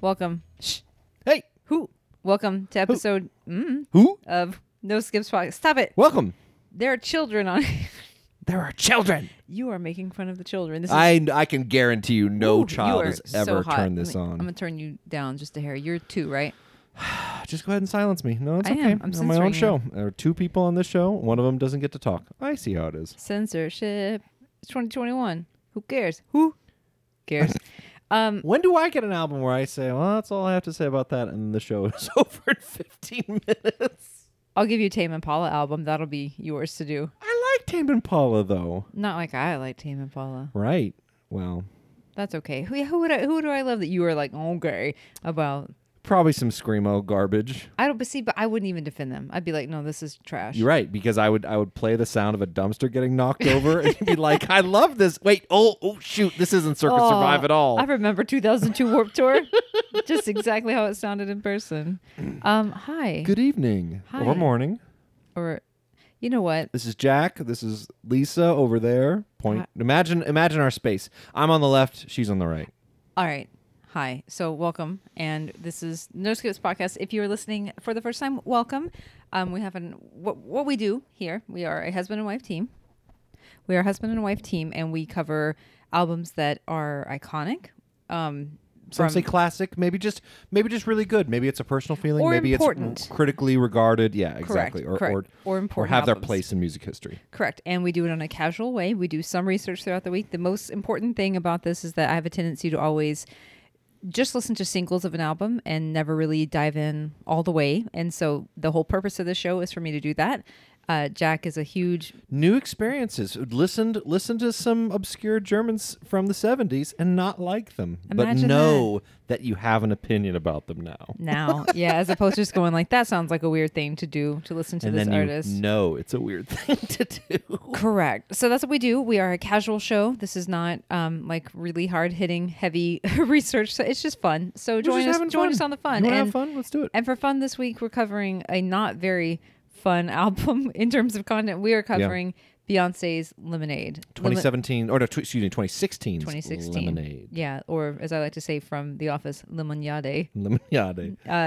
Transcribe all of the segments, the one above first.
Welcome. Shh. Hey. Who? Welcome to episode Who? of No Skips Podcast. Stop it. Welcome. There are children on. There are children. You are making fun of the children. This is, I can guarantee you no Ooh, child you are has so ever hot. turned this I'm on. going to turn you down just a hair. You're 2, right? Just go ahead and silence me. No, it's I okay. am. I'm on my own censoring show. There are 2 people on this show. One of them doesn't get to talk. I see how it is. Censorship. It's 2021. Who cares? Who cares? When do I get an album where I say, well, that's all I have to say about that, and the show is over in 15 minutes? I'll give you a Tame Impala album. That'll be yours to do. I like Tame Impala, though. Not like I like Tame Impala. Right. Well, That's okay. Who do I love that you are like okay about? probably some Screamo garbage. But I wouldn't even defend them. I'd be like, no, this is trash. You're right, because I would play the sound of a dumpster getting knocked over and you'd be like, I love this. Wait, oh shoot, this isn't Circus Survive at all. I remember 2002 Warped Tour. Just exactly how it sounded in person. Hi. Good evening. Hi. Or morning. Or, you know what? This is Jack. This is Lisa over there. Point. Imagine our space. I'm on the left. She's on the right. All right. Hi. So welcome. And this is No Skips Podcast. If you're listening for the first time, welcome. We have what we do here. We are a husband and wife team. We are a husband and wife team, and we cover albums that are iconic. Some say classic, maybe just really good. Maybe it's a personal feeling. Or maybe important. It's critically regarded. Yeah, exactly. Correct. Or important. Or have their albums. place in music history. Correct. And we do it on a casual way. We do some research throughout the week. The most important thing about this is that I have a tendency to always just listen to singles of an album and never really dive in all the way. And so the whole purpose of the show is for me to do that. Jack is a huge... New experiences. Listened to some obscure Germans from the 70s and not like them. Imagine but know that you have an opinion about them now. Yeah, as opposed to just going like, that sounds like a weird thing to do, to listen to and this then artist. You know it's a weird thing to do. Correct. So that's what we do. We are a casual show. This is not like really hard-hitting, heavy research. So it's just fun. So join us on the fun. You want to have fun? Let's do it. And for fun this week, we're covering a not very fun album in terms of content. We are covering Beyonce's Lemonade. 2017, or no, 2016's 2016. Lemonade. Yeah, or as I like to say from The Office, Lemonade. Lemonade.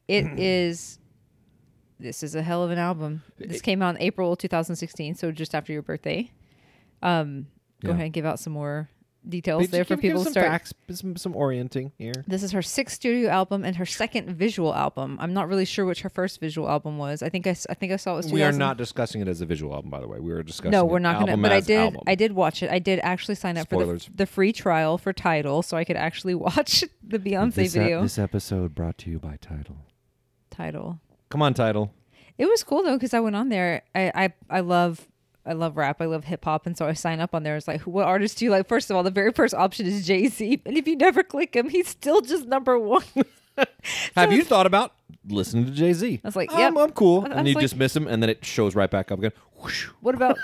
This is a hell of an album. This came out in April 2016, so just after your birthday. Go ahead and give out some more details there for people to start. Facts, some orienting here. This is her 6th studio album and her 2nd visual album. I'm not really sure which her first visual album was. I think I saw it was 2000. We are not discussing it as a visual album, by the way. We were discussing. No, we're not going to. But I did watch it. I did actually sign up for the free trial for Tidal, so I could actually watch the Beyonce video. This episode brought to you by Tidal. Come on, Tidal. It was cool though because I went on there. I love rap. I love hip hop, and so I sign up on there. It's like, what artist do you like? First of all, the very first option is Jay-Z, and if you never click him, he's still just number 1. Have you thought about listening to Jay-Z? I was like, yep. I'm cool, I and you was like, dismiss him, and then it shows right back up again. Whoosh. What about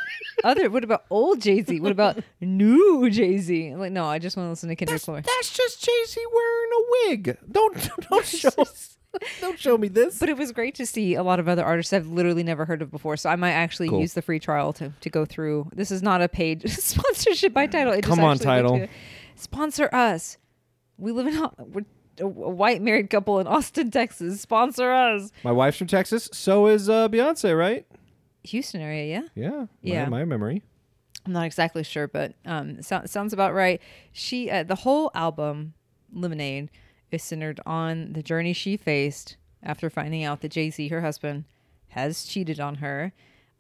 old Jay-Z? What about new Jay-Z? I'm like, no, I just want to listen to Kendrick Lamar. That's just Jay-Z wearing a wig. Don't show. Don't show me this. But it was great to see a lot of other artists I've literally never heard of before. So I might actually use the free trial to go through. This is not a paid sponsorship by Tidal. Come on, Tidal. Sponsor us. We live we're a white married couple in Austin, Texas. Sponsor us. My wife's from Texas. So is Beyonce, right? Houston area, yeah? Yeah. My memory. I'm not exactly sure, but sounds about right. She the whole album, Lemonade, is centered on the journey she faced after finding out that Jay-Z, her husband, has cheated on her.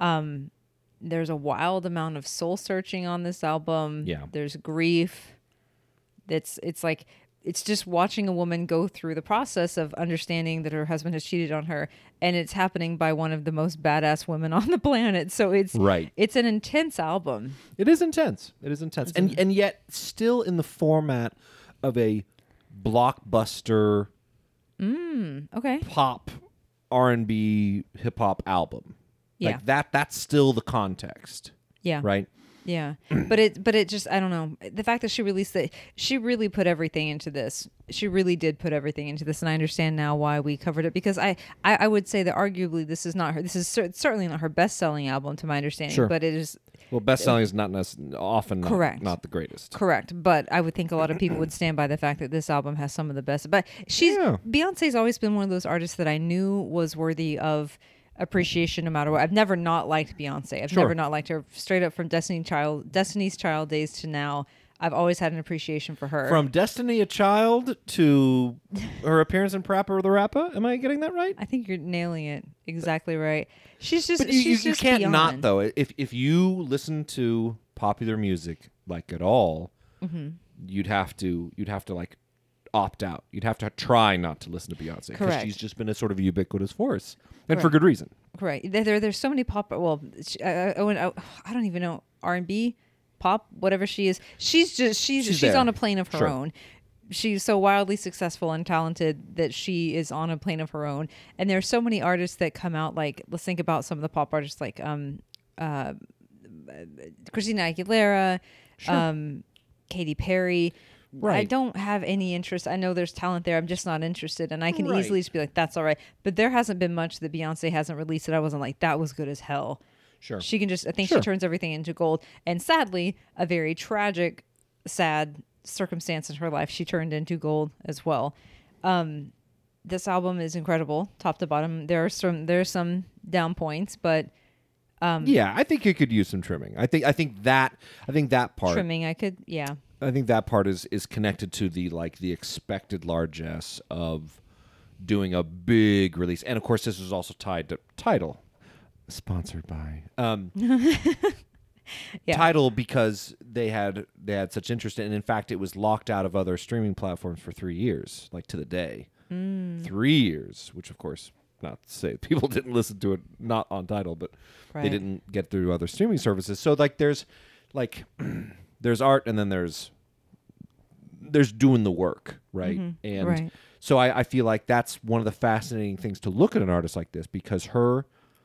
There's a wild amount of soul searching on this album. Yeah. There's grief. It's just watching a woman go through the process of understanding that her husband has cheated on her, and it's happening by one of the most badass women on the planet. So it's an intense album. It is intense. And yet still in the format of a blockbuster pop R&B hip hop album. Yeah. Like that's still the context. Yeah. Right? Yeah. But it just, I don't know. The fact that she released it, she really put everything into this. She really did put everything into this, and I understand now why we covered it, because I would say that arguably this is certainly not her best-selling album to my understanding, sure. but it is Well, best-selling is not often Correct. not the greatest. Correct, but I would think a lot of people would stand by the fact that this album has some of the best. But Beyonce's always been one of those artists that I knew was worthy of appreciation no matter what. I've never not liked Beyonce. I've never not liked her. Straight up from Destiny's Child days to now, I've always had an appreciation for her. From Destiny a Child to her appearance in Parappa the Rapper. Am I getting that right? I think you're nailing it exactly right. She's just But she's you just can't beyond. not though. If you listen to popular music like at all, you'd have to like opt out. You'd have to try not to listen to Beyonce because Correct. she's just been a sort of ubiquitous force, and for Correct. good reason. Right. There's so many pop. Well, I don't even know R&B, pop, whatever she is. She's there. on a plane of her Sure. own. She's so wildly successful and talented that she is on a plane of her own. And there's so many artists that come out. Like, let's think about some of the pop artists like Christina Aguilera, Katy Perry. Right. I don't have any interest. I know there's talent there. I'm just not interested. And I can Right. easily just be like, that's all right. But there hasn't been much that Beyonce hasn't released that I wasn't like, that was good as hell. Sure. She can just, I think Sure. she turns everything into gold. And sadly, a very tragic, sad circumstance in her life, she turned into gold as well. This album is incredible, top to bottom. There's some down points, but Yeah, I think it could use some trimming. I think that part. trimming, I could, yeah. I think that part is connected to the expected largesse of doing a big release, and of course this was also tied to Tidal, sponsored by Yeah. Tidal, because they had such interest in, and in fact it was locked out of other streaming platforms for 3 years, like to the day. 3 years, which of course, not to say people didn't listen to it not on Tidal, but they Right. didn't get through other streaming services. So there's there's art, and then there's doing the work, right? And Right. so I feel like that's one of the fascinating things to look at an artist like this, because her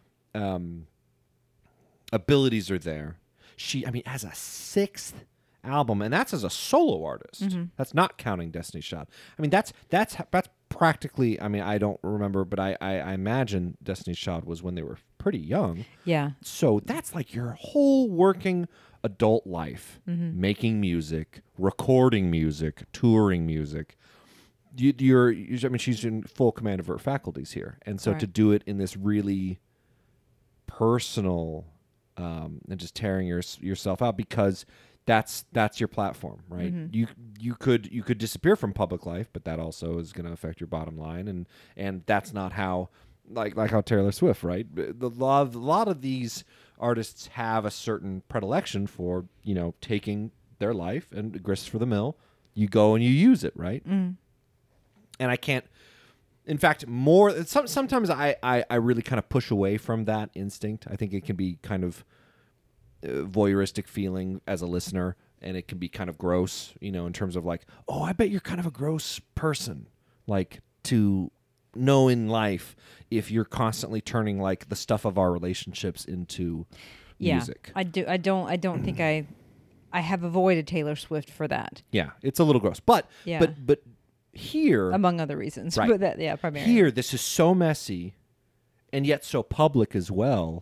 abilities are there. She has a 6th album, and that's as a solo artist. That's not counting Destiny's Child. That's practically. I don't remember, but I imagine Destiny's Child was when they were pretty young. Yeah. So that's like your whole working adult life, making music, recording music, touring music. She's in full command of her faculties here, and so Right. to do it in this really personal and just tearing yourself out, because that's your platform, right? You could disappear from public life, but that also is going to affect your bottom line, and that's not how like how Taylor Swift, right? A lot of these artists have a certain predilection for taking their life, and grist for the mill. You go and you use it, right? And I can't. In fact, sometimes I really kind of push away from that instinct. I think it can be kind of voyeuristic feeling as a listener, and it can be kind of gross, in terms of like, oh, I bet you're kind of a gross person, like to know in life if you're constantly turning like the stuff of our relationships into music. I don't think I have avoided Taylor Swift for that. Yeah, it's a little gross, but Yeah. but here, Among other reasons. Right. But that, yeah, primarily. here, this is so messy, and yet so public as well.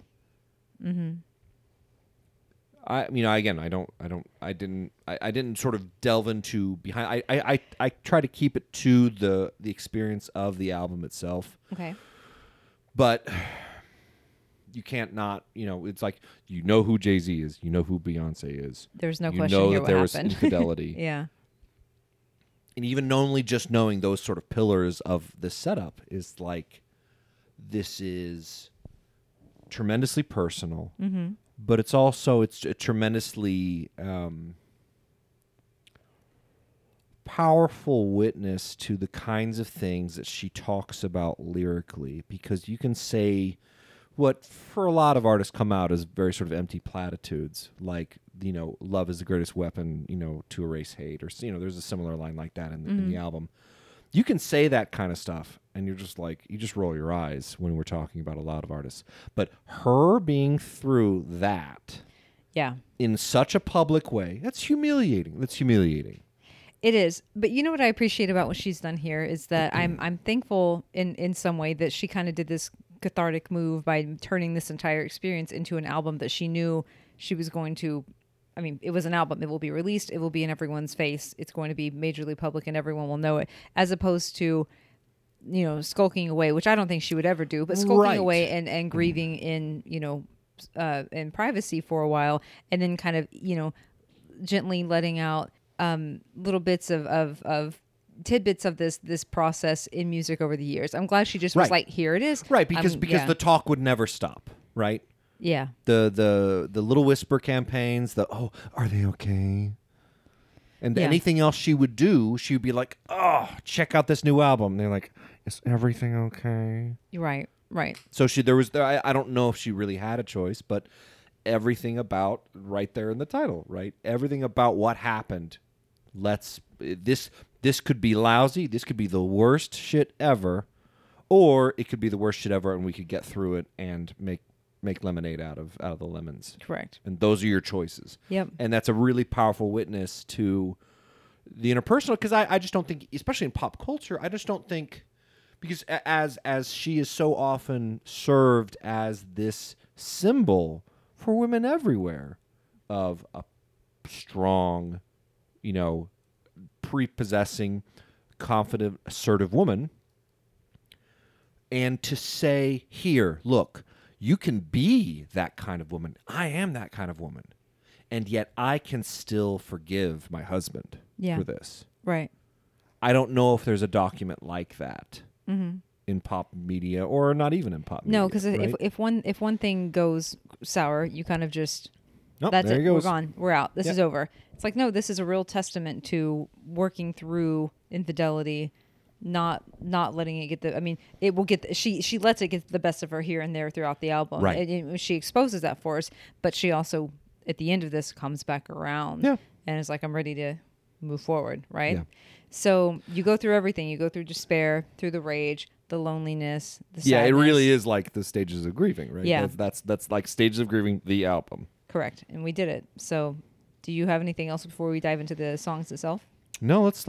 I didn't sort of delve into behind. I try to keep it to the experience of the album itself, Okay. but you can't not. It's like who Jay-Z is, who Beyonce is. There's no you question know here that what there was happened. infidelity. Yeah. And even only just knowing those sort of pillars of the setup is like, this is tremendously personal, but it's a tremendously powerful witness to the kinds of things that she talks about lyrically, because you can say what for a lot of artists come out as very sort of empty platitudes, like love is the greatest weapon, to erase hate, or there's a similar line like that in the album. You can say that kind of stuff, and you're just like, you just roll your eyes when we're talking about a lot of artists. But her being through that Yeah. in such a public way, that's humiliating. It is. But you know what I appreciate about what she's done here is that I'm thankful in some way that she kind of did this cathartic move by turning this entire experience into an album that she knew she was going to. I mean, it was an album. It will be released. It will be in everyone's face. It's going to be majorly public, and everyone will know it. As opposed to, skulking away, which I don't think she would ever do, but skulking away and grieving in, in privacy for a while, and then kind of, gently letting out little bits of tidbits of this process in music over the years. I'm glad she just was like, here it is. Right, because the talk would never stop, right? Yeah. The Little Whisper campaigns, are they okay? And anything else she would do, she would be like, oh, check out this new album. And they're like, is everything okay? Right. So I don't know if she really had a choice, but everything about right there in the title, right? Everything about what happened. This could be lousy. This could be the worst shit ever, or it could be the worst shit ever, and we could get through it and make lemonade out of the lemons. Correct. And those are your choices. Yep. And that's a really powerful witness to the interpersonal, because I just don't think, especially in pop culture, I just don't think, because as she is so often served as this symbol for women everywhere of a strong, prepossessing, confident, assertive woman, and to say, here, look, you can be that kind of woman. I am that kind of woman. And yet I can still forgive my husband for this. Right. I don't know if there's a document like that in pop media, or not even in pop media. No, because if one thing goes sour, you kind of just... That's it. We're gone. We're out. This is over. It's like, no, this is a real testament to working through infidelity, not letting it get it will get, she lets it get the best of her here and there throughout the album. Right. She exposes that for us, but she also, at the end of this, comes back around and is like, I'm ready to move forward. Right. Yeah. So you go through everything. You go through despair, through the rage, the loneliness, the sadness. Yeah, it really is like the stages of grieving, right? Yeah. That's like Stages of Grieving, the album. Correct. And we did it. So do you have anything else before we dive into the songs itself? No, let's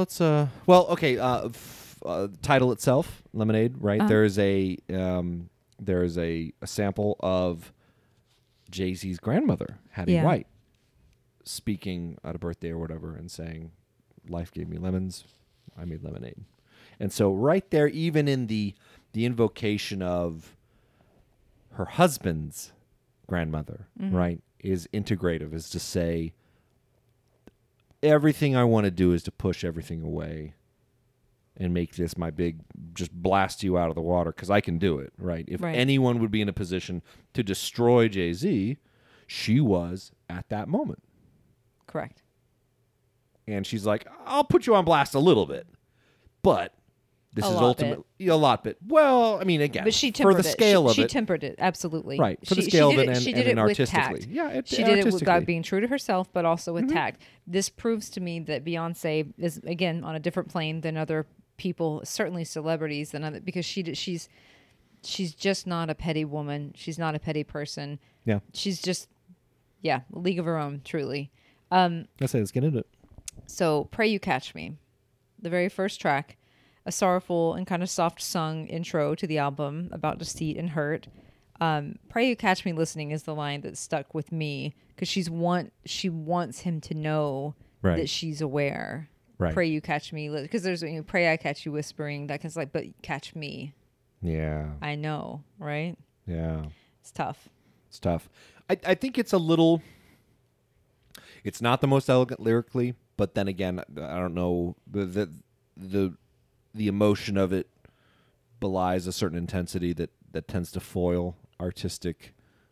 title itself, Lemonade, right? Uh-huh. There is a sample of Jay-Z's grandmother, Hattie White, speaking at a birthday or whatever and saying, life gave me lemons, I made lemonade. And so right there, even in the invocation of her husband's grandmother, right, is integrative, is to say, everything I want to do is to push everything away and make this my big, just blast you out of the water, because I can do it, right? If anyone would be in a position to destroy Jay-Z, she was at that moment. Correct. And she's like, I'll put you on blast a little bit, but this is ultimately a lot bit. Well, I mean, again, but she for the scale of it. She tempered it, absolutely. Right, for the scale of it and she did it with artistically. tact. Yeah, she did it without being true to herself, but also with tact. This proves to me that Beyonce is, again, on a different plane than other people, certainly celebrities, because she's just not a petty woman. She's not a petty person. Yeah. She's just, a league of her own, truly. Let's get into it. So, Pray You Catch Me, the very first track, a sorrowful and kind of soft sung intro to the album about deceit and hurt. Pray You Catch Me Listening is the line that stuck with me, because she wants him to know that she's aware. Right. Pray you catch me, because there's pray I catch you whispering, that kind of but catch me. Yeah. I know, right? Yeah. It's tough. I think it's a little. It's not the most elegant lyrically, but then again, I don't know, the emotion of it belies a certain intensity that tends to foil artistic,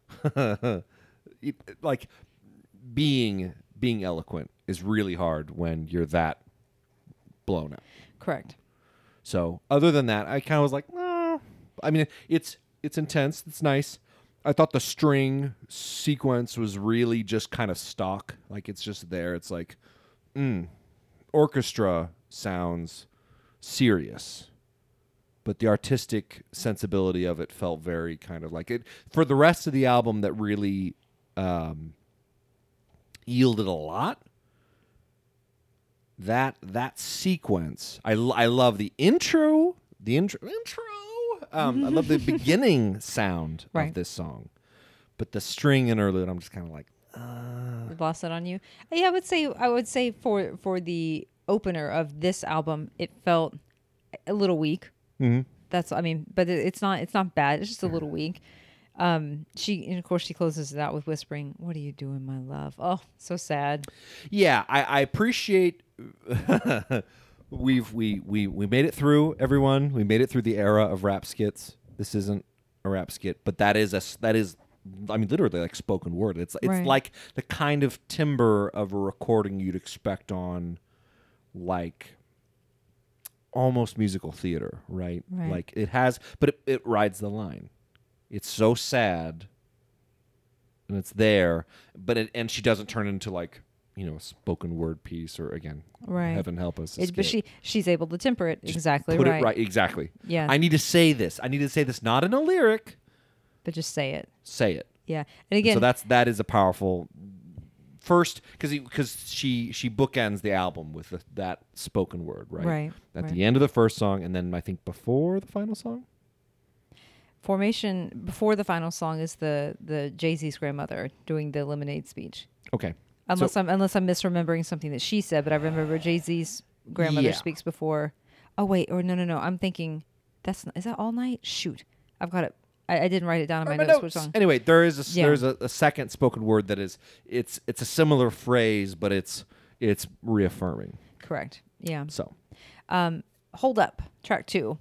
like being eloquent is really hard when you're that blown out. Correct. So other than that, I kind of was like, oh. I mean, it's intense. It's nice. I thought the string sequence was really just kind of stock. Like, it's just there. It's like, orchestra sounds serious, but the artistic sensibility of it felt very kind of like it. For the rest of the album, that really yielded a lot. That sequence, I love the intro. The intro I love the beginning sound Right. of this song, but the string interlude, I'm just kind of like, Lost it on you. Yeah, I would say for the opener of this album, it felt a little weak. mhm. But it's not bad. It's just a little weak. And of course she closes it out with whispering, "What are you doing, my love?" Oh, so sad. Yeah, I appreciate we made it through, everyone. We made it through the era of rap skits. This isn't a rap skit, but that is literally like spoken word. It's Right. like the kind of timbre of a recording you'd expect on like almost musical theater, right? Right. Like it has, but it rides the line. It's so sad and it's there, and she doesn't turn into like, a spoken word piece or, again, Right. heaven help us. a But skit. she's able to temper it. Just Exactly put right. it right. Exactly. Yeah. I need to say this. Not in a lyric. But just say it. Say it. Yeah. And And again, so that is a powerful first, because she bookends the album with that spoken word, right? Right, At right. the end of the first song, and then I think before the final song. Formation before the final song is the Jay-Z's grandmother doing the Lemonade speech. Okay. Unless I'm misremembering something that she said, but I remember Jay-Z's grandmother Yeah. speaks before. Oh wait, or no. I'm thinking is that All Night? Shoot, I've got it. I didn't write it down in my notes. Which song? Anyway, there's a second spoken word that is it's a similar phrase, but it's reaffirming. Correct. Yeah. So Hold Up, track 2.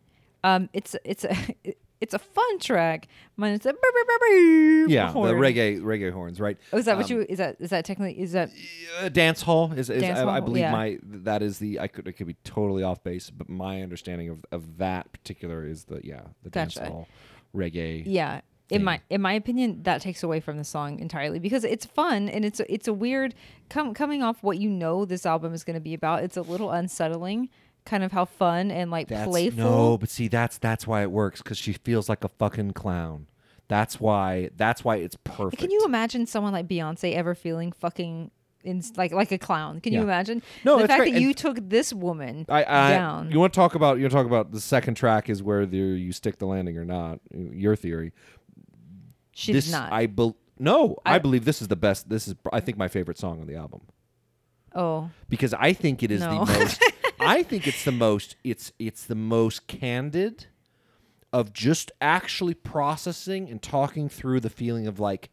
It's a fun track. Mine is yeah, horn. the reggae horns, right? Oh, is that what you is that technically is that Dance hall is Dance I hall, believe yeah. that is the it could be totally off base, but my understanding of that particular is the dance Gotcha. hall reggae. Yeah. In my opinion, that takes away from the song entirely because it's fun and it's a weird coming off what this album is going to be about. It's a little unsettling, kind of how fun and playful. No, but see that's why it works, because she feels like a fucking clown. That's why it's perfect. Can you imagine someone like Beyonce ever feeling fucking like a clown? Can you Yeah. imagine? No, the it's fact great. that you took this woman I down. You want to talk about the second track is where you stick the landing or not? Your theory. She did not. I believe this is the best. This is, I think, my favorite song on the album, Oh, because I think it is No. the most. I think it's the most. It's the most candid of just actually processing and talking through the feeling of like,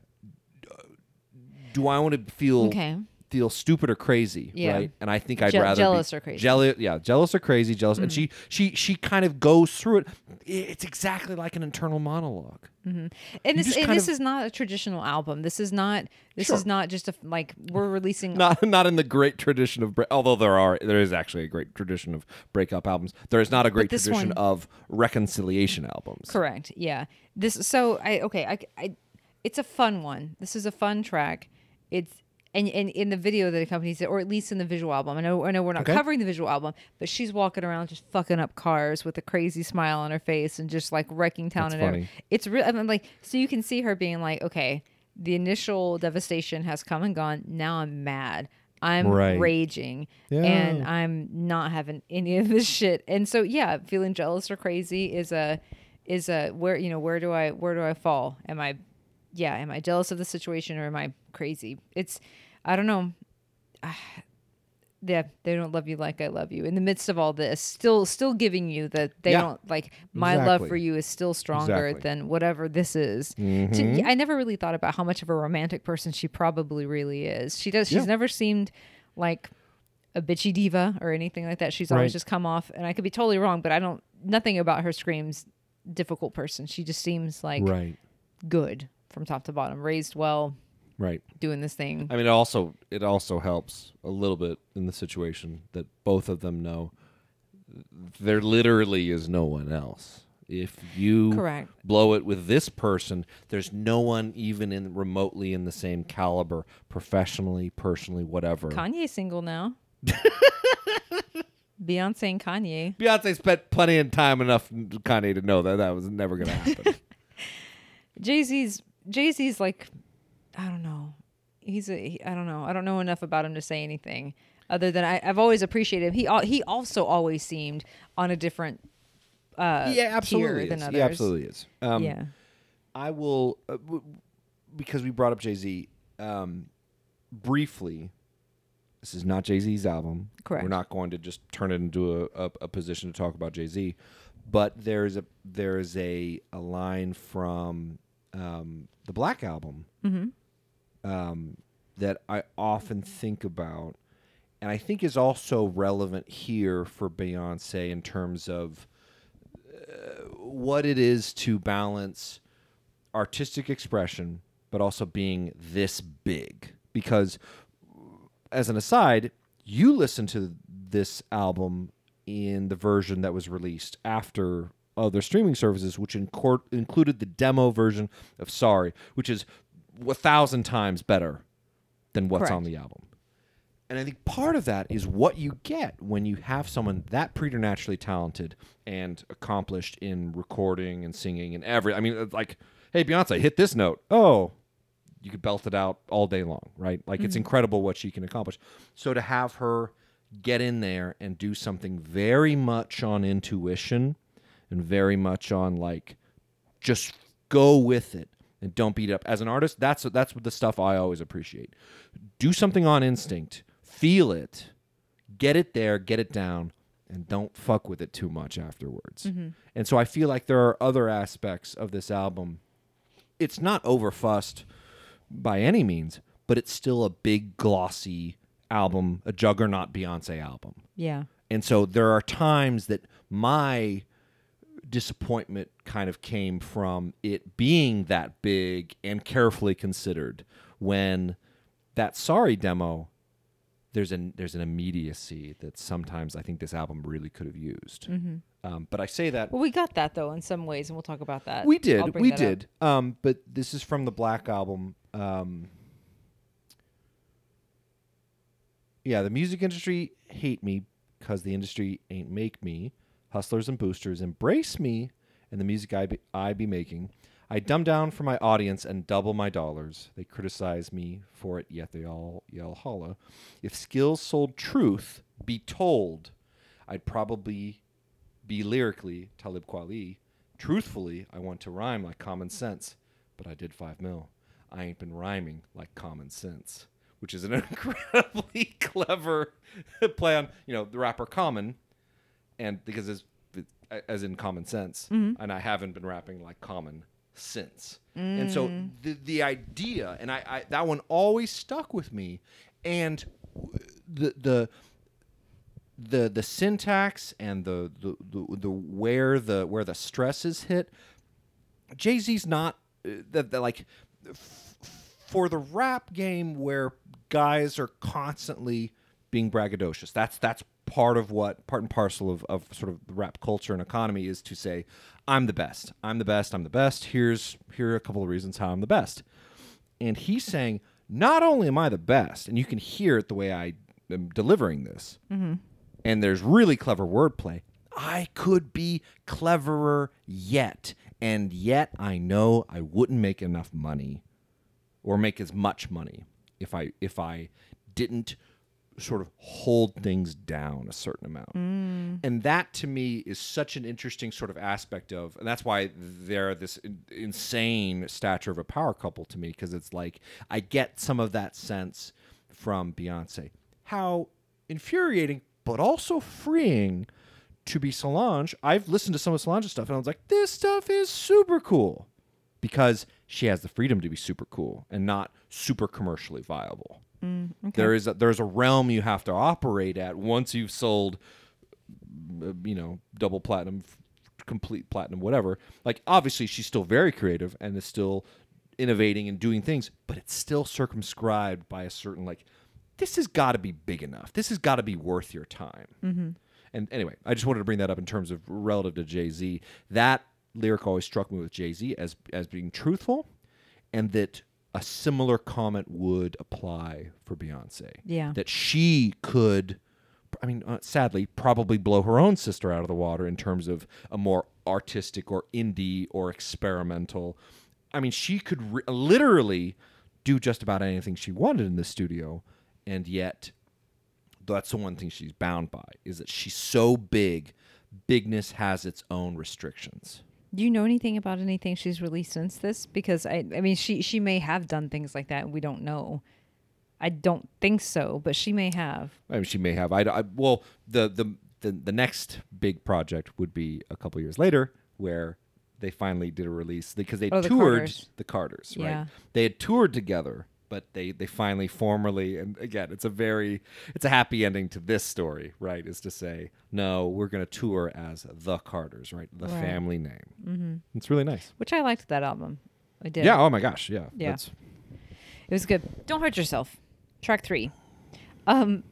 do I want to feel stupid or crazy, Yeah. right? And I think I'd rather jealous be or crazy. jealous or crazy, jealous. And she kind of goes through it. It's exactly like an internal monologue. and just this is not a traditional album. This is not just we're releasing. Not in the great tradition of although there is actually a great tradition of breakup albums. There is not a great this tradition one- of reconciliation albums. Correct. Yeah. It's a fun one. This is a fun track. It's and in the video that accompanies it, or at least in the visual album. I know we're not Okay. covering the visual album, but she's walking around just fucking up cars with a crazy smile on her face and just wrecking town. That's and funny. everything. It's real. I mean, so you can see her being like, okay, the initial devastation has come and gone. Now I'm mad. I'm Right. raging, Yeah. and I'm not having any of this shit. And so, yeah, feeling jealous or crazy is a where do I fall? Am I jealous of the situation, or am I crazy? I don't know. Yeah, they don't love you like I love you. In the midst of all this, still giving you that they Yeah. don't my love Exactly. for you is still stronger Exactly. than whatever this is. Mhm. I never really thought about how much of a romantic person she probably really is. She's Yeah. never seemed like a bitchy diva or anything like that. She's always Right. just come off, and I could be totally wrong, but nothing about her screams difficult person. She just seems like Right. good from top to bottom, raised well, Right. doing this thing. I mean, it also helps a little bit in the situation that both of them know there literally is no one else. If you Correct. blow it with this person, there's no one even remotely in the same caliber, professionally, personally, whatever. Kanye's single now. Beyonce and Kanye. Beyonce spent plenty of time enough Kanye to know that was never going to happen. Jay-Z's like, I don't know. I don't know. I don't know enough about him to say anything other than I've always appreciated him. He also always seemed on a different Yeah, absolutely tier than is. others. Yeah, absolutely is. Yeah. I will, because we brought up Jay-Z, briefly. This is not Jay-Z's album. Correct. We're not going to just turn it into a position to talk about Jay-Z, but there's a line from the Black Album that I often think about, and I think is also relevant here for Beyonce in terms of what it is to balance artistic expression, but also being this big. Because, as an aside, you listen to this album in the version that was released after other streaming services, which included the demo version of Sorry, which is 1,000 times better than what's Correct. on the album. And I think part of that is what you get when you have someone that preternaturally talented and accomplished in recording and singing and like, hey, Beyonce, hit this note. Oh, you could belt it out all day long, right? Like, it's incredible what she can accomplish. So to have her get in there and do something very much on intuition and very much on, like, just go with it and don't beat it up. As an artist, that's what the stuff I always appreciate. Do something on instinct. Feel it. Get it there. Get it down. And don't fuck with it too much afterwards. And so I feel like there are other aspects of this album. It's not overfussed by any means, but it's still a big, glossy album, a juggernaut Beyonce album. Yeah. And so there are times that my disappointment kind of came from it being that big and carefully considered, when that Sorry demo, there's an immediacy that sometimes I think this album really could have used. But I say that... Well, we got that, though, in some ways, and we'll talk about that. We I'll bring did. We that did. up. But this is from the Black Album. Yeah, the music industry hate me because the industry ain't make me. Hustlers and boosters embrace me and the music I be making. I dumb down for my audience and double my dollars. They criticize me for it, yet they all yell holla. If skills sold truth, be told, I'd probably be lyrically Talib Kweli. Truthfully, I want to rhyme like Common Sense, but I did 5 mil. I ain't been rhyming like Common Sense, which is an incredibly clever play on, the rapper Common, and because as in Common Sense, and I haven't been rapping like Common since. And so the idea, and I that one always stuck with me, and the syntax and the where the stress is hit. Jay-Z's not for the rap game where guys are constantly being braggadocious. That's part and parcel of sort of the rap culture and economy, is to say, I'm the best. I'm the best. I'm the best. Here are a couple of reasons how I'm the best. And he's saying, not only am I the best, and you can hear it the way I am delivering this, and there's really clever wordplay, I could be cleverer yet. And yet I know I wouldn't make enough money or make as much money if I didn't sort of hold things down a certain amount. And that to me is such an interesting sort of aspect of, and that's why they're this insane stature of a power couple to me, because it's like I get some of that sense from Beyonce. How infuriating, but also freeing to be Solange. I've listened to some of Solange's stuff and I was like, this stuff is super cool, because she has the freedom to be super cool and not super commercially viable. Okay. There's a realm you have to operate at once you've sold, double platinum, complete platinum, whatever. Like, obviously she's still very creative and is still innovating and doing things, but it's still circumscribed by a certain, like, this has got to be big enough. This has got to be worth your time. And anyway, I just wanted to bring that up in terms of relative to Jay-Z. That lyric always struck me with Jay-Z as being truthful, and that a similar comment would apply for Beyonce. Yeah. That she could, sadly, probably blow her own sister out of the water in terms of a more artistic or indie or experimental. She could literally do just about anything she wanted in the studio, and yet that's the one thing she's bound by, is that she's so big bigness has its own restrictions. Do you know anything about anything she's released since this? Because I mean, she may have done things like that. And we don't know. I don't think so, but she may have. I mean, she may have. Well, the next big project would be a couple years later, where they finally did a release because they toured the Carters, right? Yeah. They had toured together, but they finally formally, and again, it's a happy ending to this story, right? Is to say, no, we're going to tour as the Carters, right? The family name. Mm-hmm. It's really nice. Which I liked that album. I did. Yeah. Oh my gosh. Yeah. Yeah. It was good. Don't hurt yourself. Track 3. You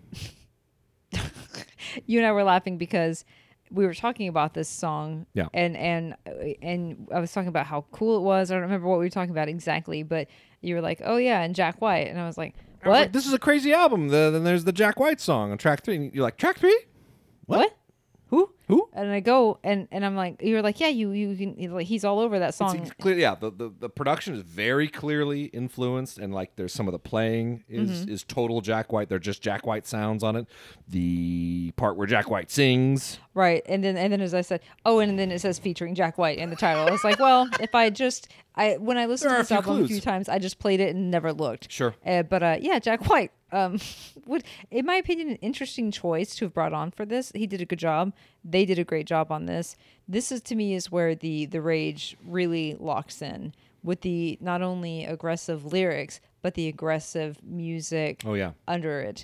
and I were laughing because we were talking about this song. Yeah. And I was talking about how cool it was. I don't remember what we were talking about exactly, but you were like, "Oh yeah," and Jack White, and I was like, "What? Like, this is a crazy album." Then there's the Jack White song on track 3. And you're like, "Track 3? What? Who? Who?" And I go and I'm like, "You're like, yeah, you can." Like, he's all over that song. It's clear, yeah. The production is very clearly influenced, and like there's some of the playing is total Jack White. They're just Jack White sounds on it. The part where Jack White sings, right? And then as I said, and then it says featuring Jack White in the title. I was like, well, if I just when I listened to this album a few times, I just played it and never looked. Sure. But yeah, Jack White. Would, in my opinion, an interesting choice to have brought on for this. He did a good job. They did a great job on this. This is, to me, is where the Rage really locks in with the not only aggressive lyrics but the aggressive music. Oh yeah. Under it.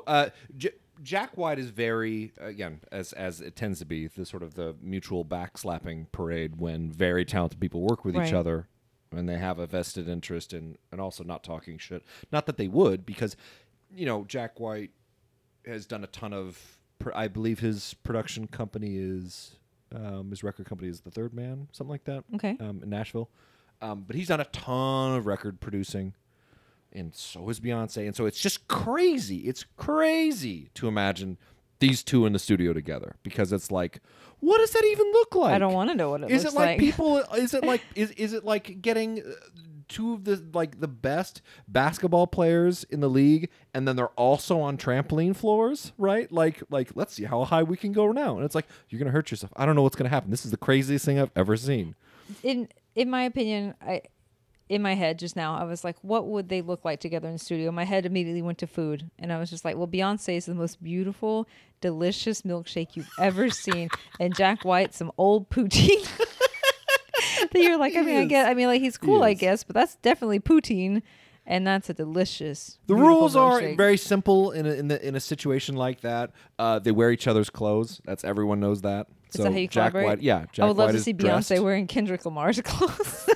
Jack White is very, again, as it tends to be, the sort of the mutual backslapping parade when very talented people work with each other and they have a vested interest in, and also not talking shit. Not that they would, because, Jack White has done a ton of, I believe his production company is, his record company is The Third Man, something like that. Okay. In Nashville. But he's done a ton of record producing. And so is Beyonce. And so it's just crazy. It's crazy to imagine these two in the studio together, because it's like, what does that even look like? I don't want to know what it looks like. Is it like people? Is it like is it like getting two of the the best basketball players in the league, and then they're also on trampoline floors, right? Like let's see how high we can go now. And it's like, you're gonna hurt yourself. I don't know what's gonna happen. This is the craziest thing I've ever seen. In my opinion, in my head just now, I was like, what would they look like together in the studio? My head immediately went to food. And I was just like, well, Beyonce is the most beautiful, delicious milkshake you've ever seen. And Jack White, some old poutine. That you're like, like he's cool, I guess, but that's definitely poutine. And that's a delicious. The rules are very simple in a situation like that. They wear each other's clothes. Everyone knows that. Is that how you Jack collaborate? White, yeah. Jack I would love White to see dressed. Beyonce wearing Kendrick Lamar's clothes.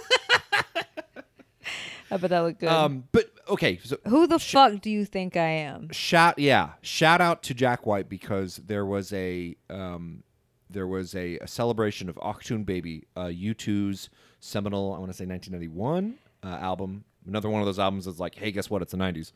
I bet that looked good. But okay, so who the fuck do you think I am? Shout out to Jack White, because there was a celebration of Achtung Baby, U2's seminal, I want to say 1991 album. Another one of those albums that's like, hey, guess what? It's the 90s.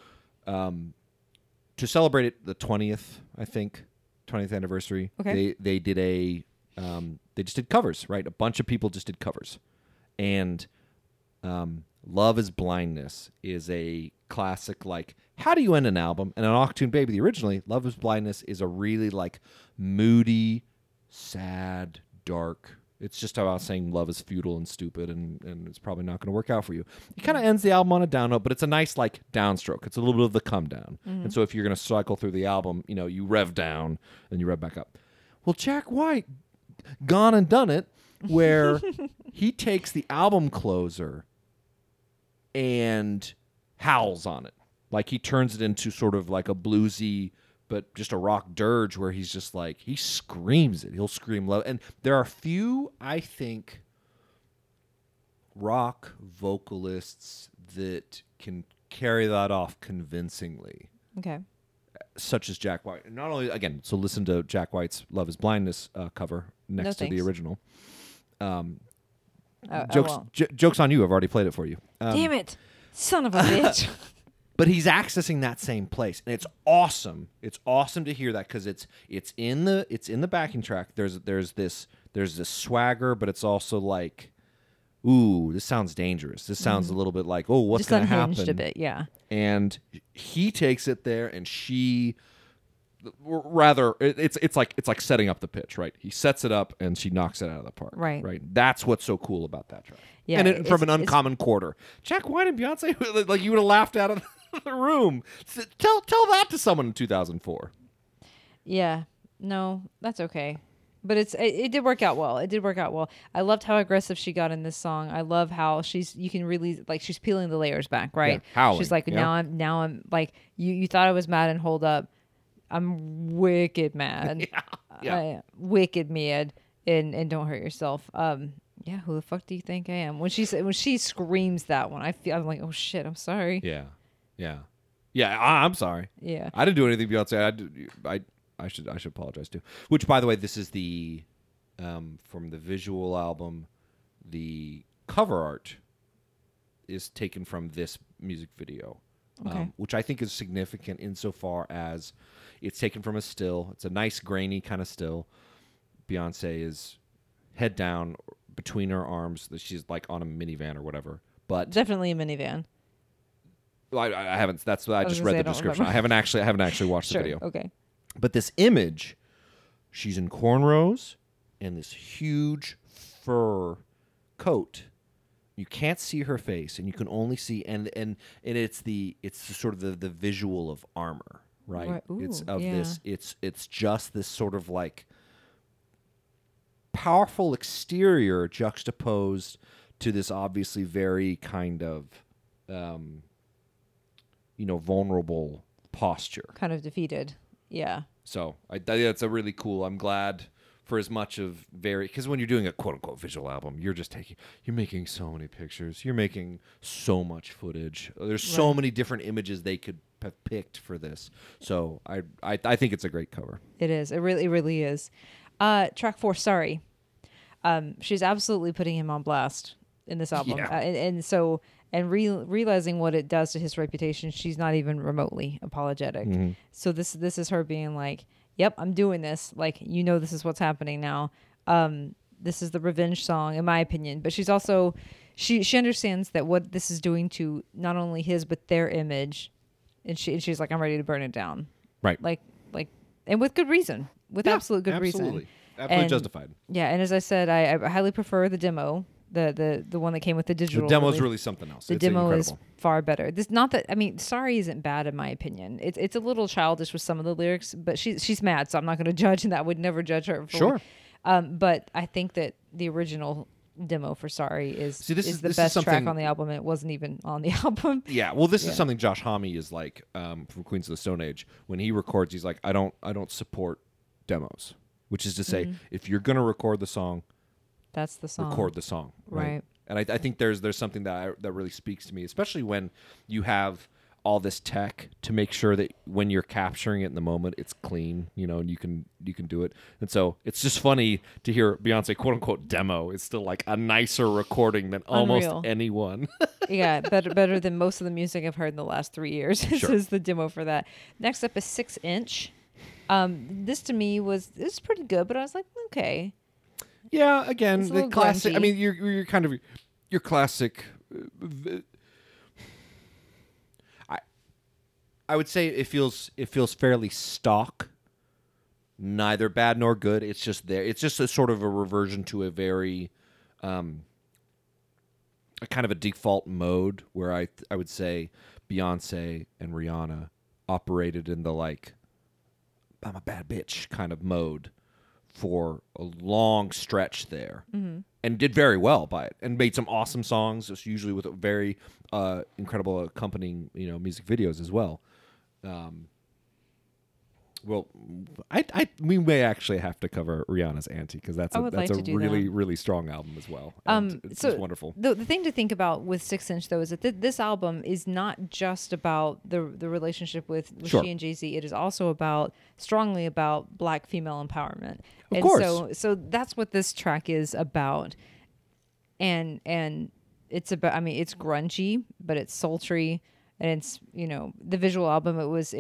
To celebrate it, the 20th anniversary. Okay. They did they just did covers, right? A bunch of people just did covers, and Love Is Blindness is a classic, like, how do you end an album? And on Achtung Baby, originally, Love Is Blindness is a really, like, moody, sad, dark. It's just about saying love is futile and stupid, and it's probably not going to work out for you. It kind of ends the album on a down note, but it's a nice, like, downstroke. It's a little bit of the come down. Mm-hmm. And so if you're going to cycle through the album, you rev down, then you rev back up. Well, Jack White gone and done it, where he takes the album closer and howls on it. Like, he turns it into sort of like a bluesy, but just a rock dirge, where he's just like, he screams it. He'll scream love. And there are few, I think, rock vocalists that can carry that off convincingly. Okay. Such as Jack White. And not only, again, so listen to Jack White's Love Is Blindness cover next to the original. Joke's on you. I've already played it for you. Damn it. Son of a bitch. But he's accessing that same place, and it's awesome. It's awesome to hear that, because it's in the backing track. There's this swagger, but it's also like, ooh, this sounds dangerous. This sounds a little bit like, oh, what's going to happen? Just unhinged a bit, yeah. And he takes it there, and she rather, it's like setting up the pitch, right? He sets it up and she knocks it out of the park, Right. Right. That's what's so cool about that track. Yeah, And from an uncommon quarter, Jack White and Beyonce, like you would have laughed out of the room. Tell that to someone in 2004. Yeah. No, that's okay. But it did work out well. It did work out well. I loved how aggressive she got in this song. I love how you can really, like, she's peeling the layers back, right? Yeah, howling, she's like, yeah. now I'm like, you thought I was mad, and hold up, I'm wicked mad. Yeah. Wicked mad, and don't hurt yourself. Yeah, who the fuck do you think I am? When she screams that one, I'm like, oh shit, I'm sorry. Yeah. I'm sorry. Yeah. I didn't do anything, Beyonce. I should apologize too. Which, by the way, this is the from the visual album. The cover art is taken from this music video, Okay. which I think is significant insofar as it's taken from a still. It's a nice grainy kind of still. Beyonce is head down between her arms. She's like on a minivan or whatever. But Definitely a minivan. I haven't. That's I was just gonna say, read I the don't description. remember. I haven't actually watched Sure. the video. Okay. But this image, she's in cornrows and this huge fur coat. You can't see her face, and you can only see and it's the sort of the visual of armor, right? Right. Ooh, It's of yeah. this. It's just this sort of like powerful exterior juxtaposed to this obviously very kind of vulnerable posture. Kind of defeated. Yeah. So I think that's a really cool. I'm glad for as much of because when you're doing a quote unquote visual album, you're making so many pictures, you're making so much footage. There's so Right. many different images they could have picked for this. So I think it's a great cover. It is. It really is. Track 4, Sorry. She's absolutely putting him on blast in this album. Yeah. Realizing what it does to his reputation, she's not even remotely apologetic. Mm-hmm. So this is her being like, yep, I'm doing this. Like, this is what's happening now. This is the revenge song, in my opinion. But she's also, she understands that what this is doing to not only his, but their image. And she's like, I'm ready to burn it down. Right. Like, and with good reason. With absolute good reason. Absolutely And- justified. Yeah, and as I said, I highly prefer the demo, the one that came with the digital. The demo is release. really something else. The It's demo incredible. is far better. This not that Sorry isn't bad in my opinion. It's a little childish with some of the lyrics, but she's mad, so I'm not going to judge, and I would never judge her. Sure. But I think that the original demo for Sorry is this the is best track something- on the album. And it wasn't even on the album. Yeah, well, this Yeah. is something Josh Homme is like from Queens of the Stone Age. When he records, he's like, I don't support demos, which is to say, if you're gonna record the song, That's the song. record the song, Right. And I think there's something that really speaks to me, especially when you have all this tech to make sure that when you're capturing it in the moment, it's clean, and you can do it. And so it's just funny to hear Beyonce quote unquote demo is still like a nicer recording than almost Unreal. anyone. Yeah, better than most of the music I've heard in the last 3 years. This Sure. is the demo for that. Next up is 6 Inch. This to me was pretty good, but I was like, okay. Yeah, again, It's a the little classic. grungy. I mean, you're kind of your classic. I would say it feels fairly stock. Neither bad nor good. It's just there. It's just a sort of a reversion to a very, a kind of a default mode where I would say Beyonce and Rihanna operated in the like, I'm a bad bitch kind of mode for a long stretch there, and did very well by it, and made some awesome songs. Just usually with a very incredible accompanying music videos as well. Well, we may actually have to cover Rihanna's Auntie because that's I would like a to do really that. really strong album as well. And it's so just wonderful. The thing to think about with 6 Inch though is that this album is not just about the relationship with Sure. she and Jay-Z. It is also strongly about Black female empowerment. Of And course. so that's what this track is about. And it's about, I mean, it's grungy, but it's sultry, and it's, the visual album, it was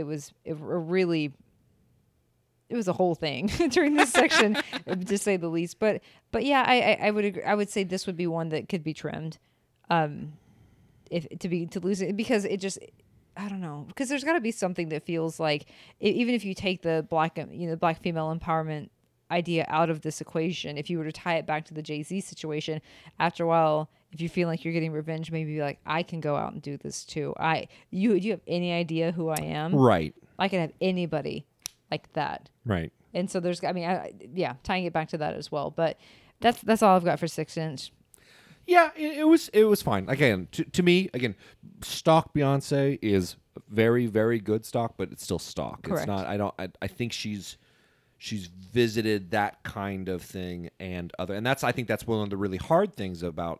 a whole thing during this section, to say the least. But yeah, I would agree. I would say this would be one that could be trimmed, to lose it, because I don't know, because there's got to be something that feels like even if you take the black female empowerment idea out of this equation, if you were to tie it back to the Jay-Z situation, after a while, if you feel like you're getting revenge, maybe be like, I can go out and do this too. Do you have any idea who I am? Right. I can have anybody like that. Right. And so there's, I mean, tying it back to that as well. But that's all I've got for 6 inch. Yeah, it was fine. Again, to me, again, stock Beyonce is very, very good stock, but it's still stock. Correct. It's not. I think she's visited that kind of thing and I think that's one of the really hard things about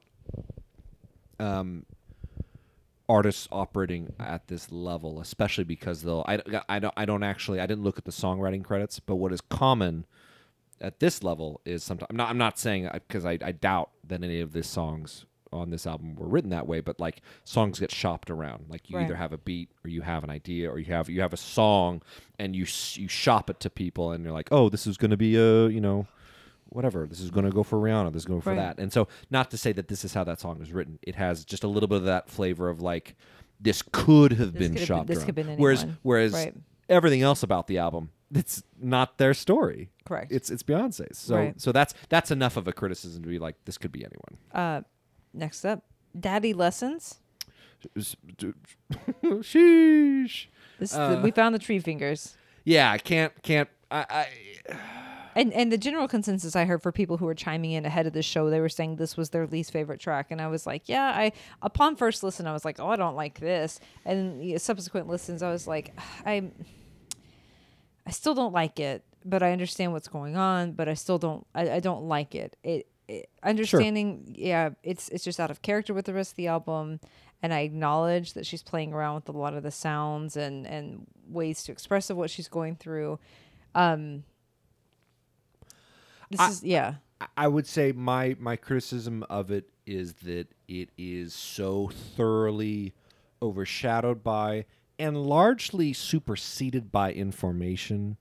artists operating at this level, especially because I didn't look at the songwriting credits, but what is common at this level is sometimes I'm not saying, because I doubt that any of these songs on this album were written that way, but like songs get shopped around. Like you either have a beat or you have an idea or you have a song and you shop it to people and you're like, oh, this is going to be whatever. This is going to go for Rihanna. This is going for that. And so not to say that this is how that song is written. It has just a little bit of that flavor of like this could have been shopped around. Could have been anyone. Whereas everything else about the album, it's not their story. Correct. It's Beyonce's. So that's enough of a criticism to be like, this could be anyone. Next up, Daddy Lessons. Sheesh. We found the tree fingers. Yeah, I can't. And the general consensus I heard for people who were chiming in ahead of the show, they were saying this was their least favorite track, and I was like, yeah. Upon first listen, I was like, oh, I don't like this, and subsequent listens, I was like, I still don't like it, but I understand what's going on, but I still don't. I don't like it. Understanding, sure. Yeah, it's just out of character with the rest of the album, and I acknowledge that she's playing around with a lot of the sounds and ways to express of what she's going through. I would say my criticism of it is that it is so thoroughly overshadowed by and largely superseded by Formation.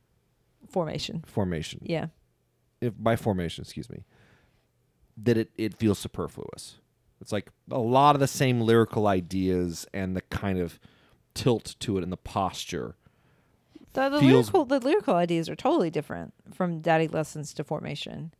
Yeah. By Formation, excuse me. That it feels superfluous. It's like a lot of the same lyrical ideas and the kind of tilt to it and the posture. The lyrical ideas are totally different from Daddy Lessons to Formation.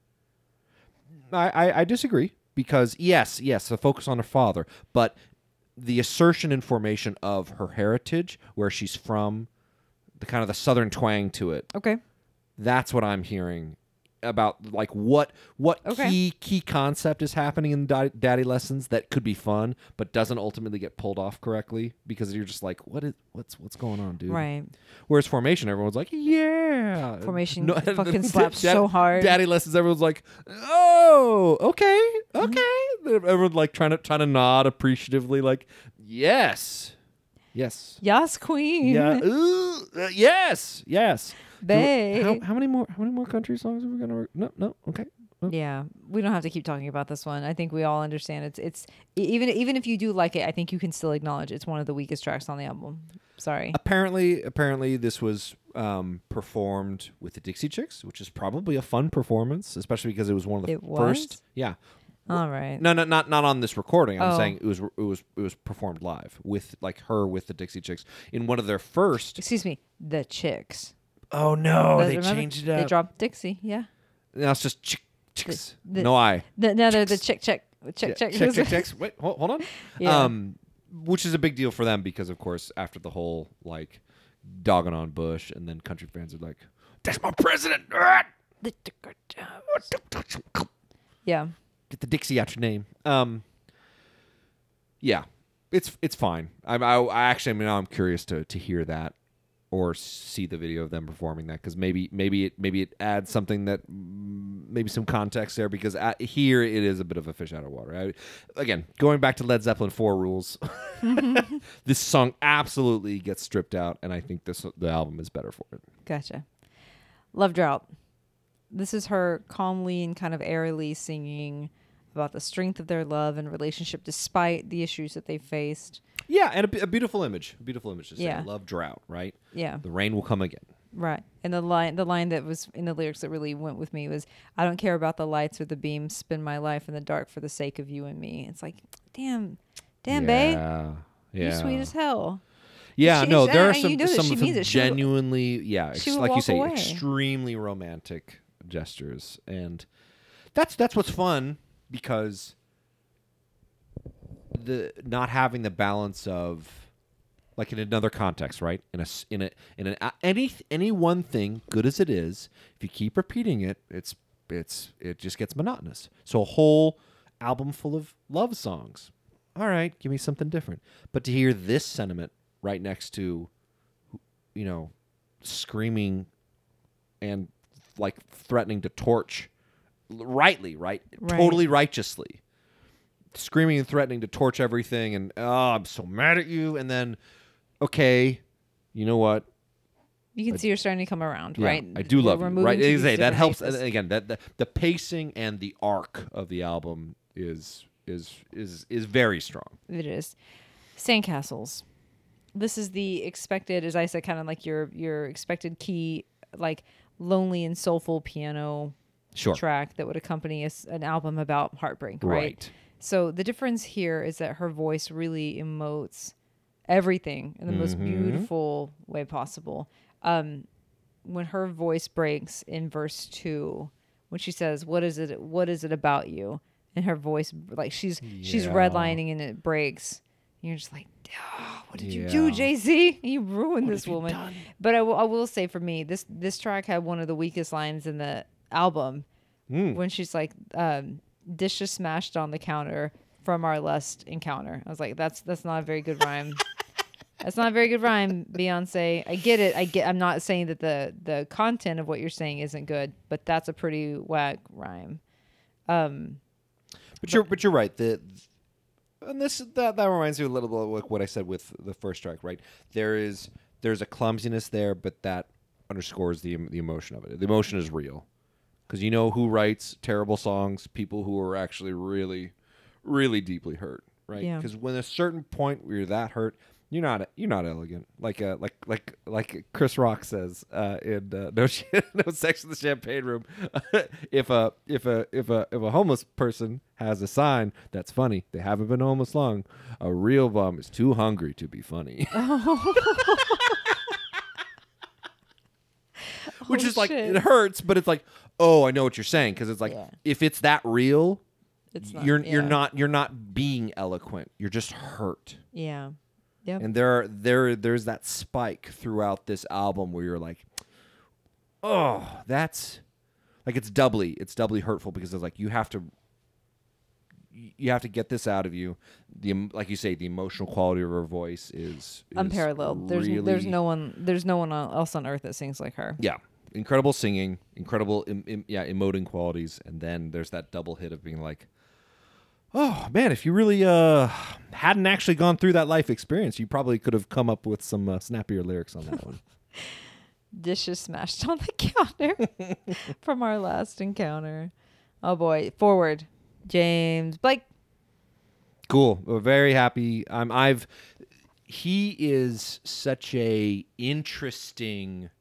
I disagree because yes, the focus on her father, but the assertion in Formation of her heritage, where she's from, the kind of the southern twang to it. Okay. That's what I'm hearing about, like what key concept is happening in Daddy Lessons that could be fun but doesn't ultimately get pulled off correctly because you're just like, what's going on, dude? Right. Whereas Formation, everyone's like, yeah. Formation fucking slaps so hard. Daddy Lessons, everyone's like, oh, okay. Mm-hmm. Everyone's like trying to nod appreciatively, like, yes, queen. Yeah. Yes. Bae. How many more country songs are we gonna? No. Okay. Yeah, we don't have to keep talking about this one. I think we all understand it's even if you do like it, I think you can still acknowledge it's one of the weakest tracks on the album. Sorry. Apparently, this was performed with the Dixie Chicks, which is probably a fun performance, especially because it was one of the first. Yeah. All right. No, not on this recording. I'm saying it was performed live with with the Dixie Chicks in one of their first. Excuse me, the Chicks. Oh no, they changed it up. They dropped Dixie. Yeah. Now it's just chicks. No I. No, they're the chick. Chicks. Wait, hold on. Yeah. Which is a big deal for them because, of course, after the whole dogging on Bush, and then country fans are like, "That's my president." Yeah. Get the Dixie out your name. Yeah, it's fine. I actually now I'm curious to hear that or see the video of them performing that, because maybe it adds something that maybe some context there, because here it is a bit of a fish out of water. Again, going back to Led Zeppelin 4 rules, this song absolutely gets stripped out, and I think the album is better for it. Gotcha. Love Drought. This is her calmly and kind of airily singing about the strength of their love and relationship despite the issues that they faced. Yeah, and a beautiful image. A beautiful image to say. Yeah. Love drought, right? Yeah. The rain will come again. Right. And the line that was in the lyrics that really went with me was, I don't care about the lights or the beams, spend my life in the dark for the sake of you and me. It's like, damn, babe. Yeah. You're sweet as hell. Yeah, She- no, and- there are and you know that some she of them means it. She would- genuinely, she would like you walk say, away. extremely romantic gestures, and that's what's fun because the not having the balance of like in another context, right? Any one thing, good as it is, if you keep repeating it, it just gets monotonous. So a whole album full of love songs. All right, give me something different. But to hear this sentiment right next to, screaming and like threatening to torch, rightly, right? Totally righteously, screaming and threatening to torch everything, and I'm so mad at you. And then, okay, you know what? You can see her starting to come around, Yeah, right? I do love We're you, moving right? to these That different helps. phases. And again, that the pacing and the arc of the album is very strong. It is. Sandcastles. This is the expected, as I said, kind of like your expected key, like lonely and soulful piano Sure. track that would accompany an album about heartbreak, right? So the difference here is that her voice really emotes everything in the most beautiful way possible. When her voice breaks in verse 2, when she says, "What is it about you?" and her voice, like she's redlining and it breaks. You're just like, oh, what did you do, Jay-Z? You ruined this woman. But I will say, for me, this track had one of the weakest lines in the album when she's like, dishes smashed on the counter from our last encounter. I was like, that's not a very good rhyme. That's not a very good rhyme, Beyonce. I get it. I'm not saying that the content of what you're saying isn't good, but that's a pretty whack rhyme. But you're right. And that reminds me a little bit of like what I said with the first track, right? There's a clumsiness there, but that underscores the emotion of it. The emotion is real. Because you know who writes terrible songs? People who are actually really, really deeply hurt, right? Yeah. Because when a certain point where you're that hurt, you're not elegant. Like Chris Rock says in No Sex in the Champagne Room. if a homeless person has a sign that's funny, they haven't been homeless long. A real bum is too hungry to be funny. Which is like, shit. it hurts, but it's like, oh, I know what you're saying, because it's like, if it's that real, It's not, you're not being eloquent. You're just hurt. Yeah. Yep. And there's that spike throughout this album where you're like, oh, that's like it's doubly hurtful, because it's like you have to get this out of you. Like you say, the emotional quality of her voice is unparalleled. There's no one else on earth that sings like her. Yeah. Incredible singing, incredible emoting qualities, and then there's that double hit of being like, oh man, if you really hadn't actually gone through that life experience, you probably could have come up with some snappier lyrics on that one. Dishes smashed on the counter from our last encounter. Oh boy, forward, James Blake. Cool. We're very happy. He is such a interesting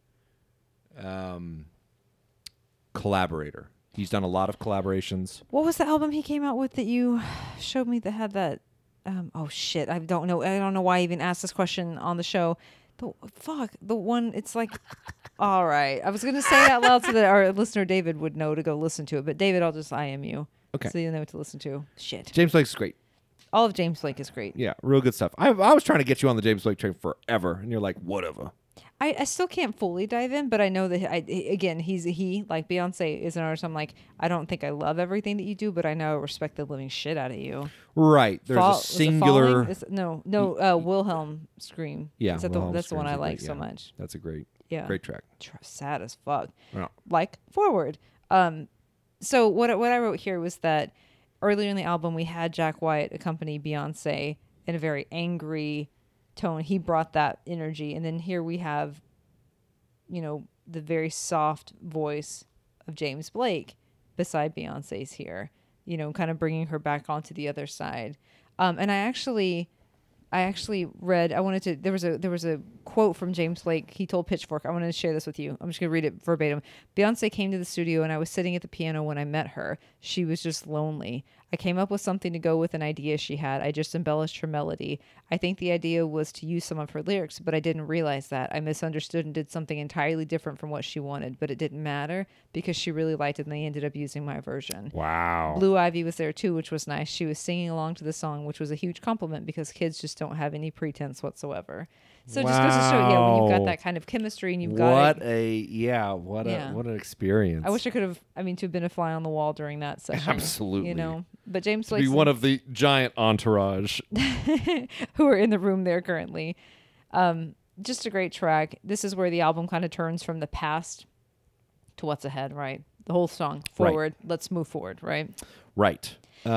collaborator. He's done a lot of collaborations. What was the album he came out with that you showed me that had that? Oh shit, I don't know. I don't know why I even asked this question on the show. The one. It's like, all right. I was gonna say it out loud so that our listener David would know to go listen to it. But David, I'll just IM you. Okay. So you know what to listen to. Shit. James Blake's great. All of James Blake is great. Yeah, real good stuff. I was trying to get you on the James Blake train forever, and you're like, whatever. I still can't fully dive in, but I know that he like Beyonce is an artist. I'm like, I don't think I love everything that you do, but I know I respect the living shit out of you. Right. There's a Was it singular. Falling? Wilhelm Scream. Yeah, Is that Wilhelm that's the one Scream's I a like great- so yeah. much. That's a great track. Sad as fuck. Yeah. Like forward. So what I wrote here was that earlier in the album we had Jack White accompany Beyonce in a very angry tone. He brought that energy, and then here we have, the very soft voice of James Blake beside Beyonce's here. Kind of bringing her back onto the other side. And I actually read. There was a quote from James Blake. He told Pitchfork. I wanted to share this with you. I'm just gonna read it verbatim. Beyonce came to the studio, and I was sitting at the piano when I met her. She was just lonely. I came up with something to go with an idea she had. I just embellished her melody. I think the idea was to use some of her lyrics, but I didn't realize that. I misunderstood and did something entirely different from what she wanted, but it didn't matter because she really liked it and they ended up using my version. Wow. Blue Ivy was there too, which was nice. She was singing along to the song, which was a huge compliment because kids just don't have any pretense whatsoever. So it just goes to show, when you've got that kind of chemistry and you've got what an experience. I wish I could have, to have been a fly on the wall during that session. Absolutely. But James to Blake, be one of the giant entourage. who are in the room there currently. Just a great track. This is where the album kind of turns from the past to what's ahead, right? The whole song, forward, let's move forward, right? Right.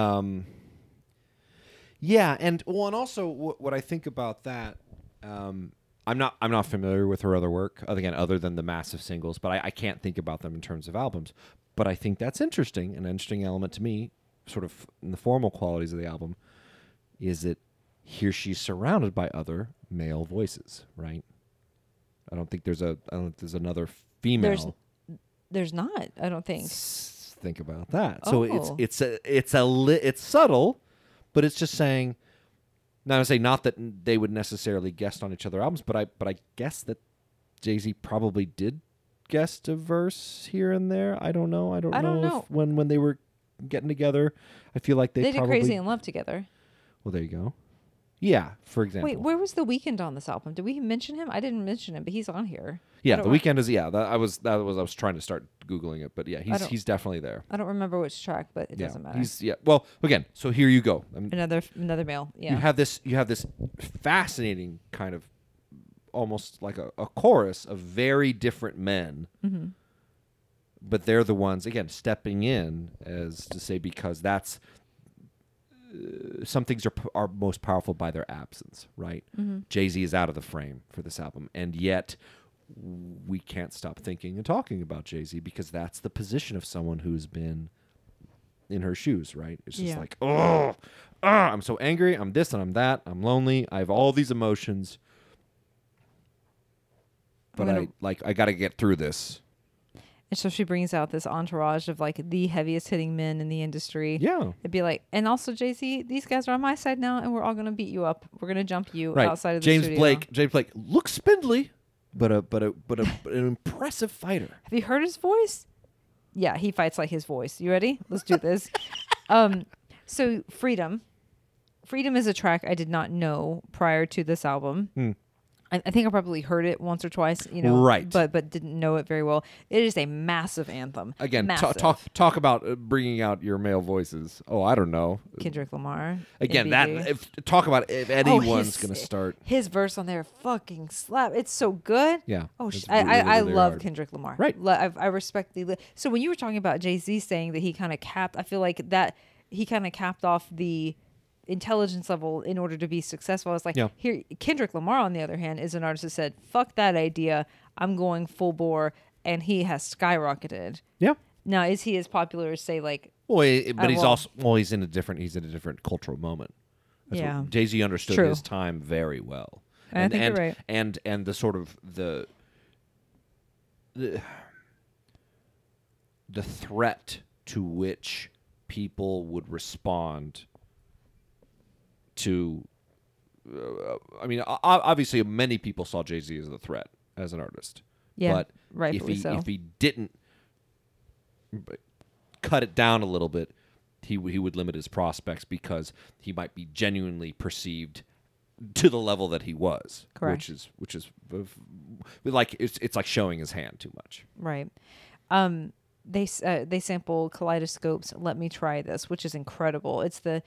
Yeah, and also what I think about that, I'm not familiar with her other work, other than the massive singles, but I can't think about them in terms of albums. But I think that's interesting. An interesting element to me, sort of in the formal qualities of the album, is that here she's surrounded by other male voices, right? I don't think there's another female. There's not. I don't think. Think about that. So it's subtle, but it's just saying. Now I say not that they would necessarily guest on each other's albums, but I guess that Jay-Z probably did guest a verse here and there. I don't know. I don't know. If when they were getting together, I feel like they did probably, Crazy in Love together. Well, there you go. Yeah, for example. Wait, where was The Weeknd on this album? Did we mention him? I didn't mention him, but he's on here. Yeah, The Weeknd is. Yeah, I was trying to start googling it, but yeah, he's definitely there. I don't remember which track, but it doesn't matter. Well, again, so here you go. Another male. Yeah. You have this fascinating kind of almost like a chorus of very different men. Mm-hmm. But they're the ones again stepping in as to say because that's. Some things are most powerful by their absence, right? Mm-hmm. Jay-Z is out of the frame for this album, and yet we can't stop thinking and talking about Jay-Z because that's the position of someone who's been in her shoes, right? It's just like, I'm so angry, I'm this and I'm that, I'm lonely, I have all these emotions, but I got to get through this. And so she brings out this entourage of like the heaviest hitting men in the industry. Yeah. It'd be like, and also Jay-Z, these guys are on my side now and we're all going to beat you up. We're going to jump you outside of the James studio. James Blake looks spindly, but an impressive fighter. Have you heard his voice? Yeah, he fights like his voice. You ready? Let's do this. So Freedom. Freedom is a track I did not know prior to this album. I think I probably heard it once or twice, right? But didn't know it very well. It is a massive anthem. Again, massive. talk about bringing out your male voices. Oh, I don't know. Kendrick Lamar. Again, talk about if anyone's going to start. His verse on there fucking slap. It's so good. Yeah. Oh, I love hard. Kendrick Lamar. Right. I respect so when you were talking about Jay-Z saying that he kind of capped, I feel like that he kind of capped off the intelligence level in order to be successful. I was like, here, Kendrick Lamar, on the other hand, is an artist that said, fuck that idea. I'm going full bore. And he has skyrocketed. Yeah. Now, is he as popular as, say, like... he's in a different cultural moment. Jay-Z understood his time very well. I think you're right. And the sort of the threat to which people would respond to, obviously many people saw Jay-Z as a threat as an artist. Yeah, but rightfully if he didn't cut it down a little bit, he would limit his prospects because he might be genuinely perceived to the level that he was. Correct. Which is like it's like showing his hand too much. Right. They sample Kaleidoscope's "Let Me Try This," which is incredible. It's the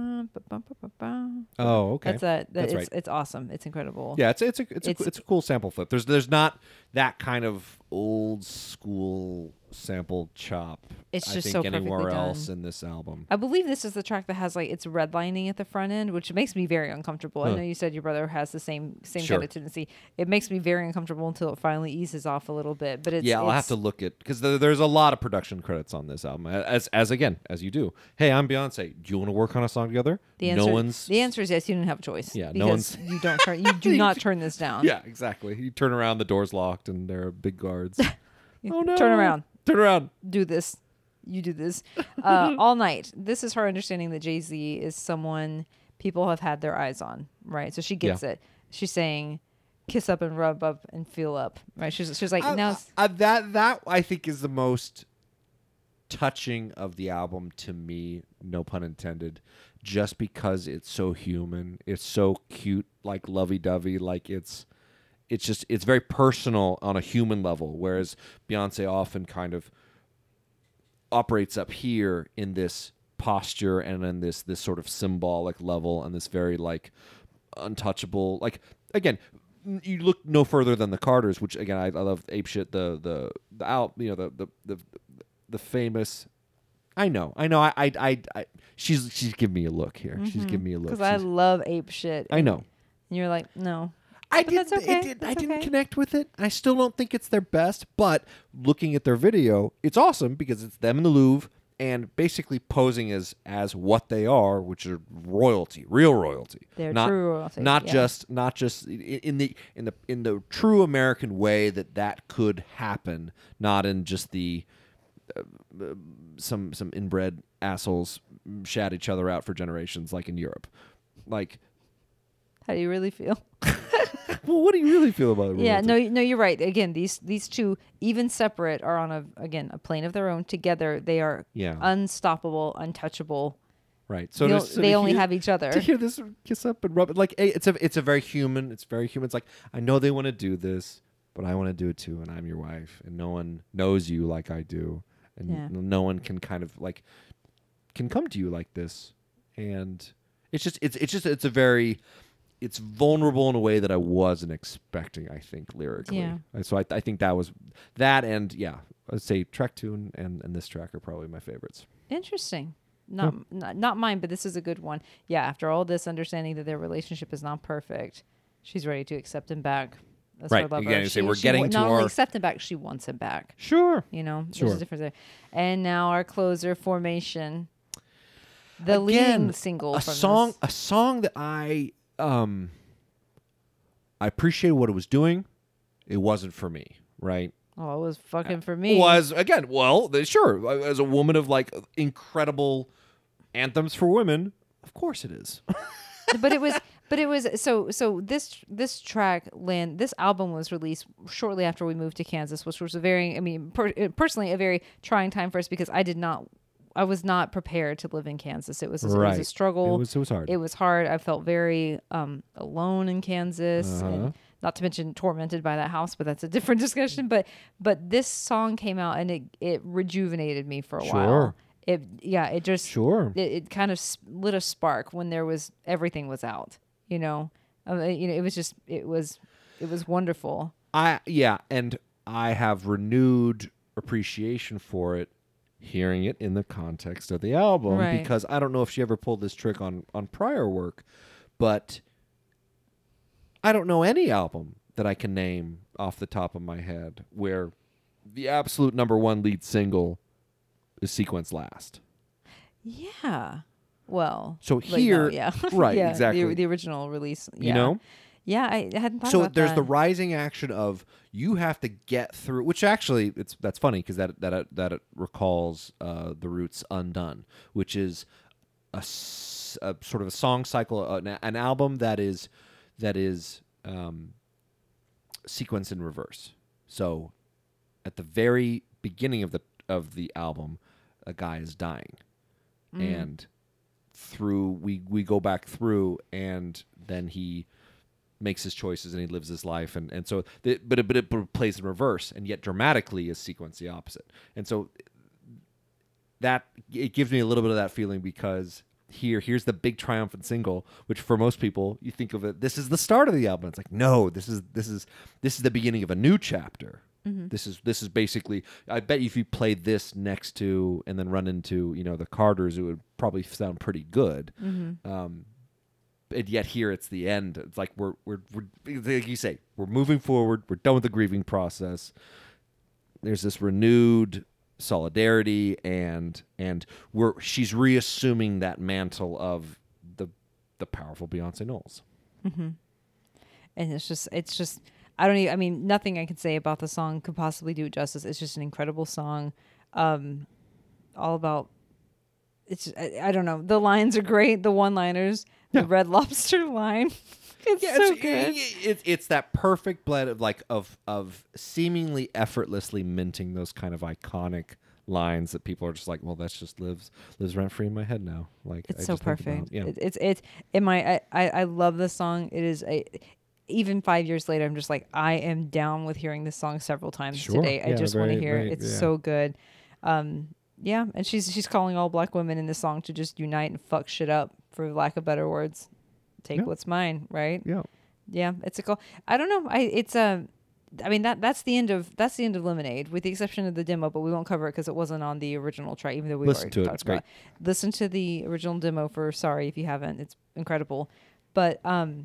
Oh, okay. That's right. It's awesome. It's incredible. Yeah, it's a cool sample flip. There's not that kind of old school sample chop. It's just I think so anywhere perfectly else done. in this album. I believe this is the track that has like it's redlining at the front end, which makes me very uncomfortable. I know you said your brother has the same Sure. kind of tendency. It makes me very uncomfortable until it finally eases off a little bit. But I'll have to look at because there's a lot of production credits on this album. As you do. Hey, I'm Beyonce. Do you want to work on a song together? The answer is yes. You didn't have a choice. Yeah, you don't turn. You do not turn this down. Yeah, exactly. You turn around, the door's locked, and there are big guards. Oh no! Turn around. Turn around. Do this. You do this all night. This is her understanding that Jay-Z is someone people have had their eyes on, right? So she gets it. She's saying, kiss up and rub up and feel up, right? She's like, that I think is the most touching of the album to me, no pun intended, just because it's so human. It's so cute, like lovey-dovey, like it's very personal on a human level, whereas Beyonce often kind of operates up here in this posture and in this sort of symbolic level and this very like untouchable, like, again, you look no further than the Carters, which again I love ape shit, the famous. I know. She's giving me a look here. She's giving me a look because I love ape shit. I know. And you're like, no. I But didn't. that's okay. I That's didn't okay. connect with it. I still don't think it's their best. But looking at their video, it's awesome because it's them in the Louvre and basically posing as what they are, which are royalty, real royalty. They're not, true royalty, Not yeah. just in the true American way that could happen. Not in just the some inbred assholes shat each other out for generations, like in Europe. Like, How do you really feel? well, what do you really feel about royalty? Yeah, no, you're right. Again, these two, even separate, are on a plane of their own. Together, they are unstoppable, untouchable. Right. So They only have each other. To hear this kiss up and rub it, like, it's a very human. It's very human. It's like, I know they want to do this, but I want to do it too, and I'm your wife, and no one knows you like I do, and no one can kind of like can come to you like this, and it's vulnerable in a way that I wasn't expecting, I think, lyrically. Yeah. So I think that was that, and I'd say track 2 and this track are probably my favorites. Interesting. Not mine, but this is a good one. Yeah, after all this, understanding that their relationship is not perfect, she's ready to accept him back. That's Right. her lover. Again, you say we're getting to not only our- accept him back, she wants him back. Sure. You know, Sure. there's a difference there. And now our closer, Formation, the Again, leading single a from song this. a song that I appreciated what it was doing. It wasn't for me, right? Oh, it was fucking for me. Sure, as a woman of like incredible anthems for women, of course it is. but it was so this track this album was released shortly after we moved to Kansas, which was a very, I mean, personally a very trying time for us because I was not prepared to live in Kansas. It was a struggle. It was hard. It was hard. I felt very alone in Kansas, and not to mention tormented by that house. But that's a different discussion. But this song came out and it rejuvenated me for a while. It just it kind of lit a spark when everything was out. It was wonderful. And I have renewed appreciation for it, hearing it in the context of the album, Right. because I don't know if she ever pulled this trick on prior work, but I don't know any album that I can name off the top of my head where the absolute number one lead single is Sequence Last. Yeah. Well. So like, no, here, yeah. right, yeah, exactly. The original release. Yeah. You know? Yeah, I hadn't thought So about there's that. the rising action of you have to get through, which actually that's funny because that it recalls the Roots' Undone, which is a sort of a song cycle, an album that is sequenced in reverse. So at the very beginning of the album, a guy is dying, and we go back through, and then he makes his choices and he lives his life, and so but it plays in reverse, and yet dramatically is sequenced the opposite, and so that it gives me a little bit of that feeling because here's the big triumphant single, which for most people you think of it, this is the start of the album. It's like, no, this is the beginning of a new chapter. Mm-hmm. This is basically, I bet you if you played this next to and then run into the Carters, it would probably sound pretty good. Mm-hmm. And yet here it's the end. It's like we're like you say, we're moving forward. We're done with the grieving process. There's this renewed solidarity, and she's reassuming that mantle of the powerful Beyonce Knowles. Mm-hmm. And it's just I don't even, I mean, nothing I can say about the song could possibly do it justice. It's just an incredible song. all about. It's I don't know. The lines are great. The one-liners, the Red Lobster line. It's so good. It's that perfect blend of of seemingly effortlessly minting those kind of iconic lines that people are just like, well, that's just lives rent free in my head now. Like It's I so just think perfect. about, It's in my I love this song. It is even 5 years later, I'm just like, I am down with hearing this song several times today. I just want to hear it. It's so good. Yeah, and she's calling all black women in this song to just unite and fuck shit up, for lack of better words. Take what's mine, right? Yeah. It's a cool. I don't know. I mean that's the end of Lemonade, with the exception of the demo, but we won't cover it because it wasn't on the original track, even though we Listen already to it. talked It's about great. it. Listen to the original demo for Sorry if you haven't. It's incredible. But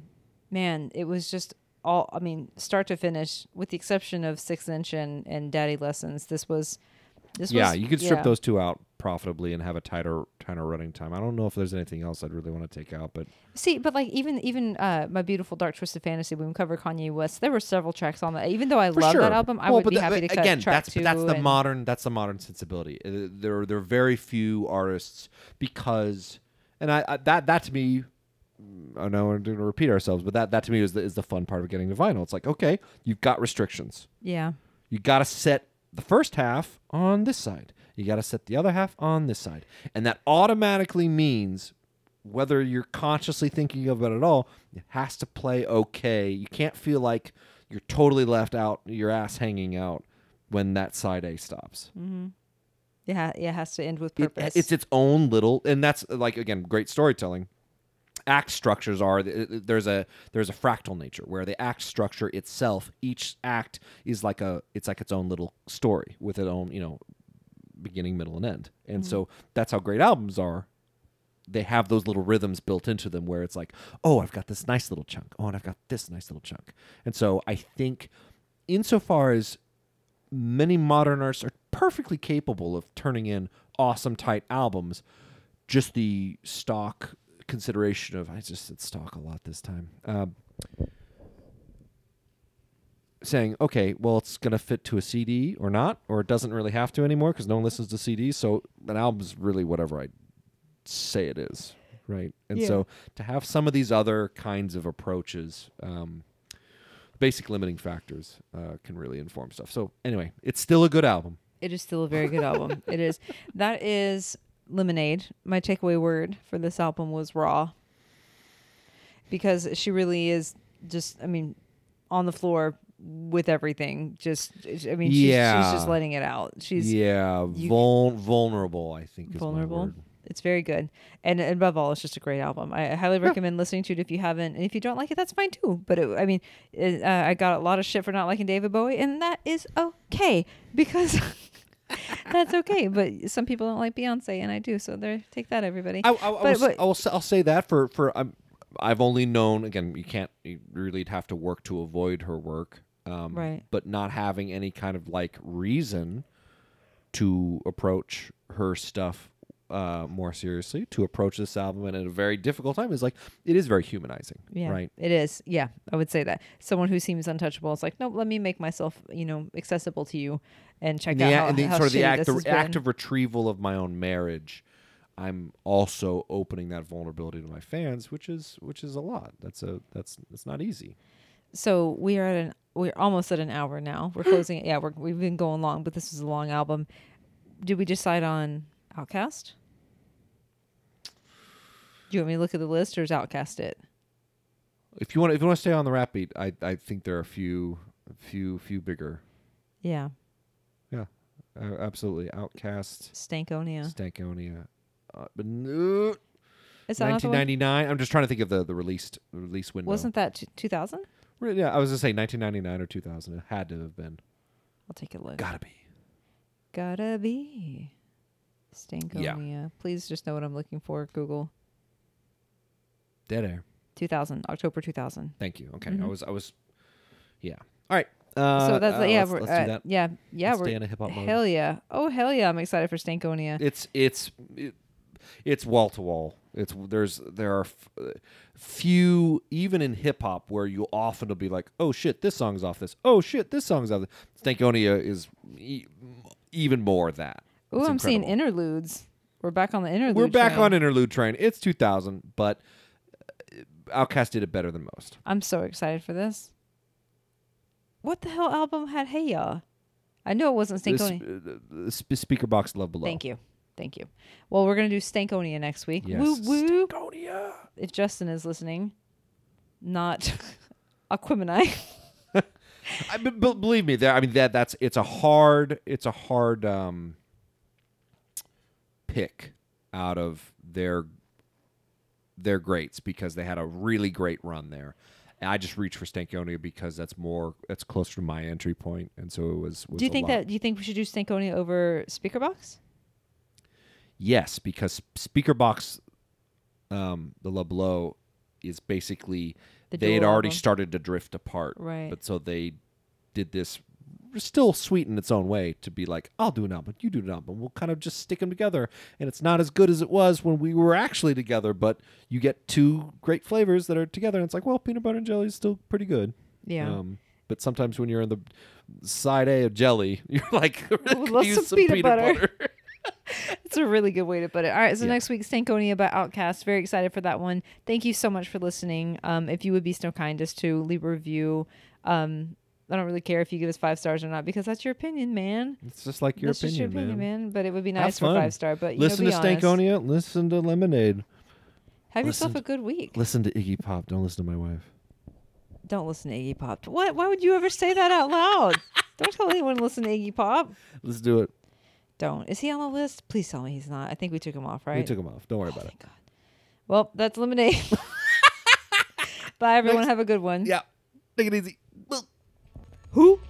man, it was just all. I mean, start to finish, with the exception of 6 Inch and Daddy Lessons. This was. You could strip those two out profitably and have a tighter running time. I don't know if there's anything else I'd really want to take out, but like even My Beautiful Dark Twisted Fantasy, when we covered Kanye West, there were several tracks on that. Even though I love that album, I would be happy to cut track 2. That's the modern sensibility. There are very few artists, because, and I that to me, I know we're going to repeat ourselves, but that to me is the fun part of getting to vinyl. It's like, okay, you've got restrictions. Yeah. You got to set the first half on this side. You got to set the other half on this side. And that automatically means, whether you're consciously thinking of it at all, it has to play okay. You can't feel like you're totally left out, your ass hanging out, when that side A stops. Mm-hmm. Yeah, it has to end with purpose. It's its own little, and that's, like, again, great storytelling. Act structures are, there's a fractal nature where the act structure itself, each act is like its own little story with its own, beginning, middle, and end. And so that's how great albums are. They have those little rhythms built into them where it's like, oh, I've got this nice little chunk. Oh, and I've got this nice little chunk. And so I think, insofar as many modern artists are perfectly capable of turning in awesome, tight albums, just the stock consideration of, I just said stock a lot this time, saying, okay, well, it's going to fit to a CD or not, or it doesn't really have to anymore because no one listens to CDs, so an album's really whatever I say it is, right? And so to have some of these other kinds of approaches, basic limiting factors, can really inform stuff. So anyway, it's still a good album. It is still a very good album. It is. That is Lemonade. My takeaway word for this album was raw, because she really is just, I mean, on the floor with everything. Just, I mean, she's just letting it out. She's vulnerable, I think, is vulnerable. my word. It's very good, and above all, it's just okay. I highly recommend listening to it if you haven't, and if you don't like it, that's fine too. But I got a lot of shit for not liking David Bowie, and that is okay, because that's okay. But some people don't like Beyonce, and I do. So there, take that, everybody. I'll say that for I've only known, again, you really have to work to avoid her work, right? But not having any kind of reason to approach her stuff more seriously, to approach this album, and at a very difficult time, is it is very humanizing. Yeah, right? It is. Yeah, I would say that. Someone who seems untouchable, it's like, nope, let me make myself, accessible to you, and check out how the act been. of retrieval of my own marriage. I'm also opening that vulnerability to my fans, which is a lot. That's not easy. So we're almost at an hour now. We're closing it. Yeah, we've been going long, but this is a long album. Did we decide on Outkast? Do you want me to look at the list, or is Outkast it? If you want to stay on the rap beat, I think there are a few bigger. Yeah. Yeah, absolutely. Outkast. Stankonia. But no. Is that 1999. I'm just trying to think of the release window. Wasn't that 2000? Yeah, I was gonna say 1999 or 2000. It had to have been. I'll take a look. Gotta be. Stankonia. Yeah. Please just know what I'm looking for. Google. Dead Air. 2000. October 2000. Thank you. Okay. I was. Yeah. All right. So that's let's do that. Yeah. Let's stay in a hip hop mode. Hell yeah! Oh hell yeah! I'm excited for Stankonia. It's wall to wall. There are few, even in hip hop, where you often will be like, oh shit, this song's off this. Oh shit, this song's off this. Stankonia is even more that. Ooh, It's I'm seeing incredible. interludes. We're back on the interlude. We're back train. on interlude train. It's 2000, but Outkast did it better than most. I'm so excited for this. What the hell album had Hey Ya? I know it wasn't Stankonia. Speaker Box Love Below. Thank you. Well, we're going to do Stankonia next week. Yes. Woo woo. Stankonia. If Justin is listening, not Aquemini. Believe me, it's a hard pick out of their greats because they had a really great run there. And I just reached for Stankonia because that's closer to my entry point, and so it was. Do you think we should do Stankonia over Speakerbox? Yes, because Speaker Box, the Love Below, is basically they had dual already album. started to drift apart, Right. But so they did this, still sweet in its own way, to be like, I'll do an album, you do an album, we'll kind of just stick them together, and it's not as good as it was when we were actually together, but you get two great flavors that are together, and it's like, well, peanut butter and jelly is still pretty good. Yeah. But sometimes when you're in the side A of jelly, you're like, Let's use some peanut butter. It's a really good way to put it. All right, so Yeah. next week, Stankonia by Outkast. Very excited for that one. Thank you so much for listening. If you would be so kind as to leave a review. I don't really care if you give us 5 stars or not because that's your opinion, man. It's just like your That's opinion, just your opinion, man. But it would be Have nice for fun. 5-star. But Listen be to honest. Stankonia, listen to Lemonade. Have yourself listen a good week. Listen to Iggy Pop. Don't listen to my wife. Don't listen to Iggy Pop. What? Why would you ever say that out loud? Don't tell anyone to listen to Iggy Pop. Let's do it. Don't. Is he on the list? Please tell me he's not. I think we took him off, right? We took him off. Don't worry about it. Thank God. Well, that's Lemonade. Bye, everyone. Next. Have a good one. Yeah. Take it easy. Who?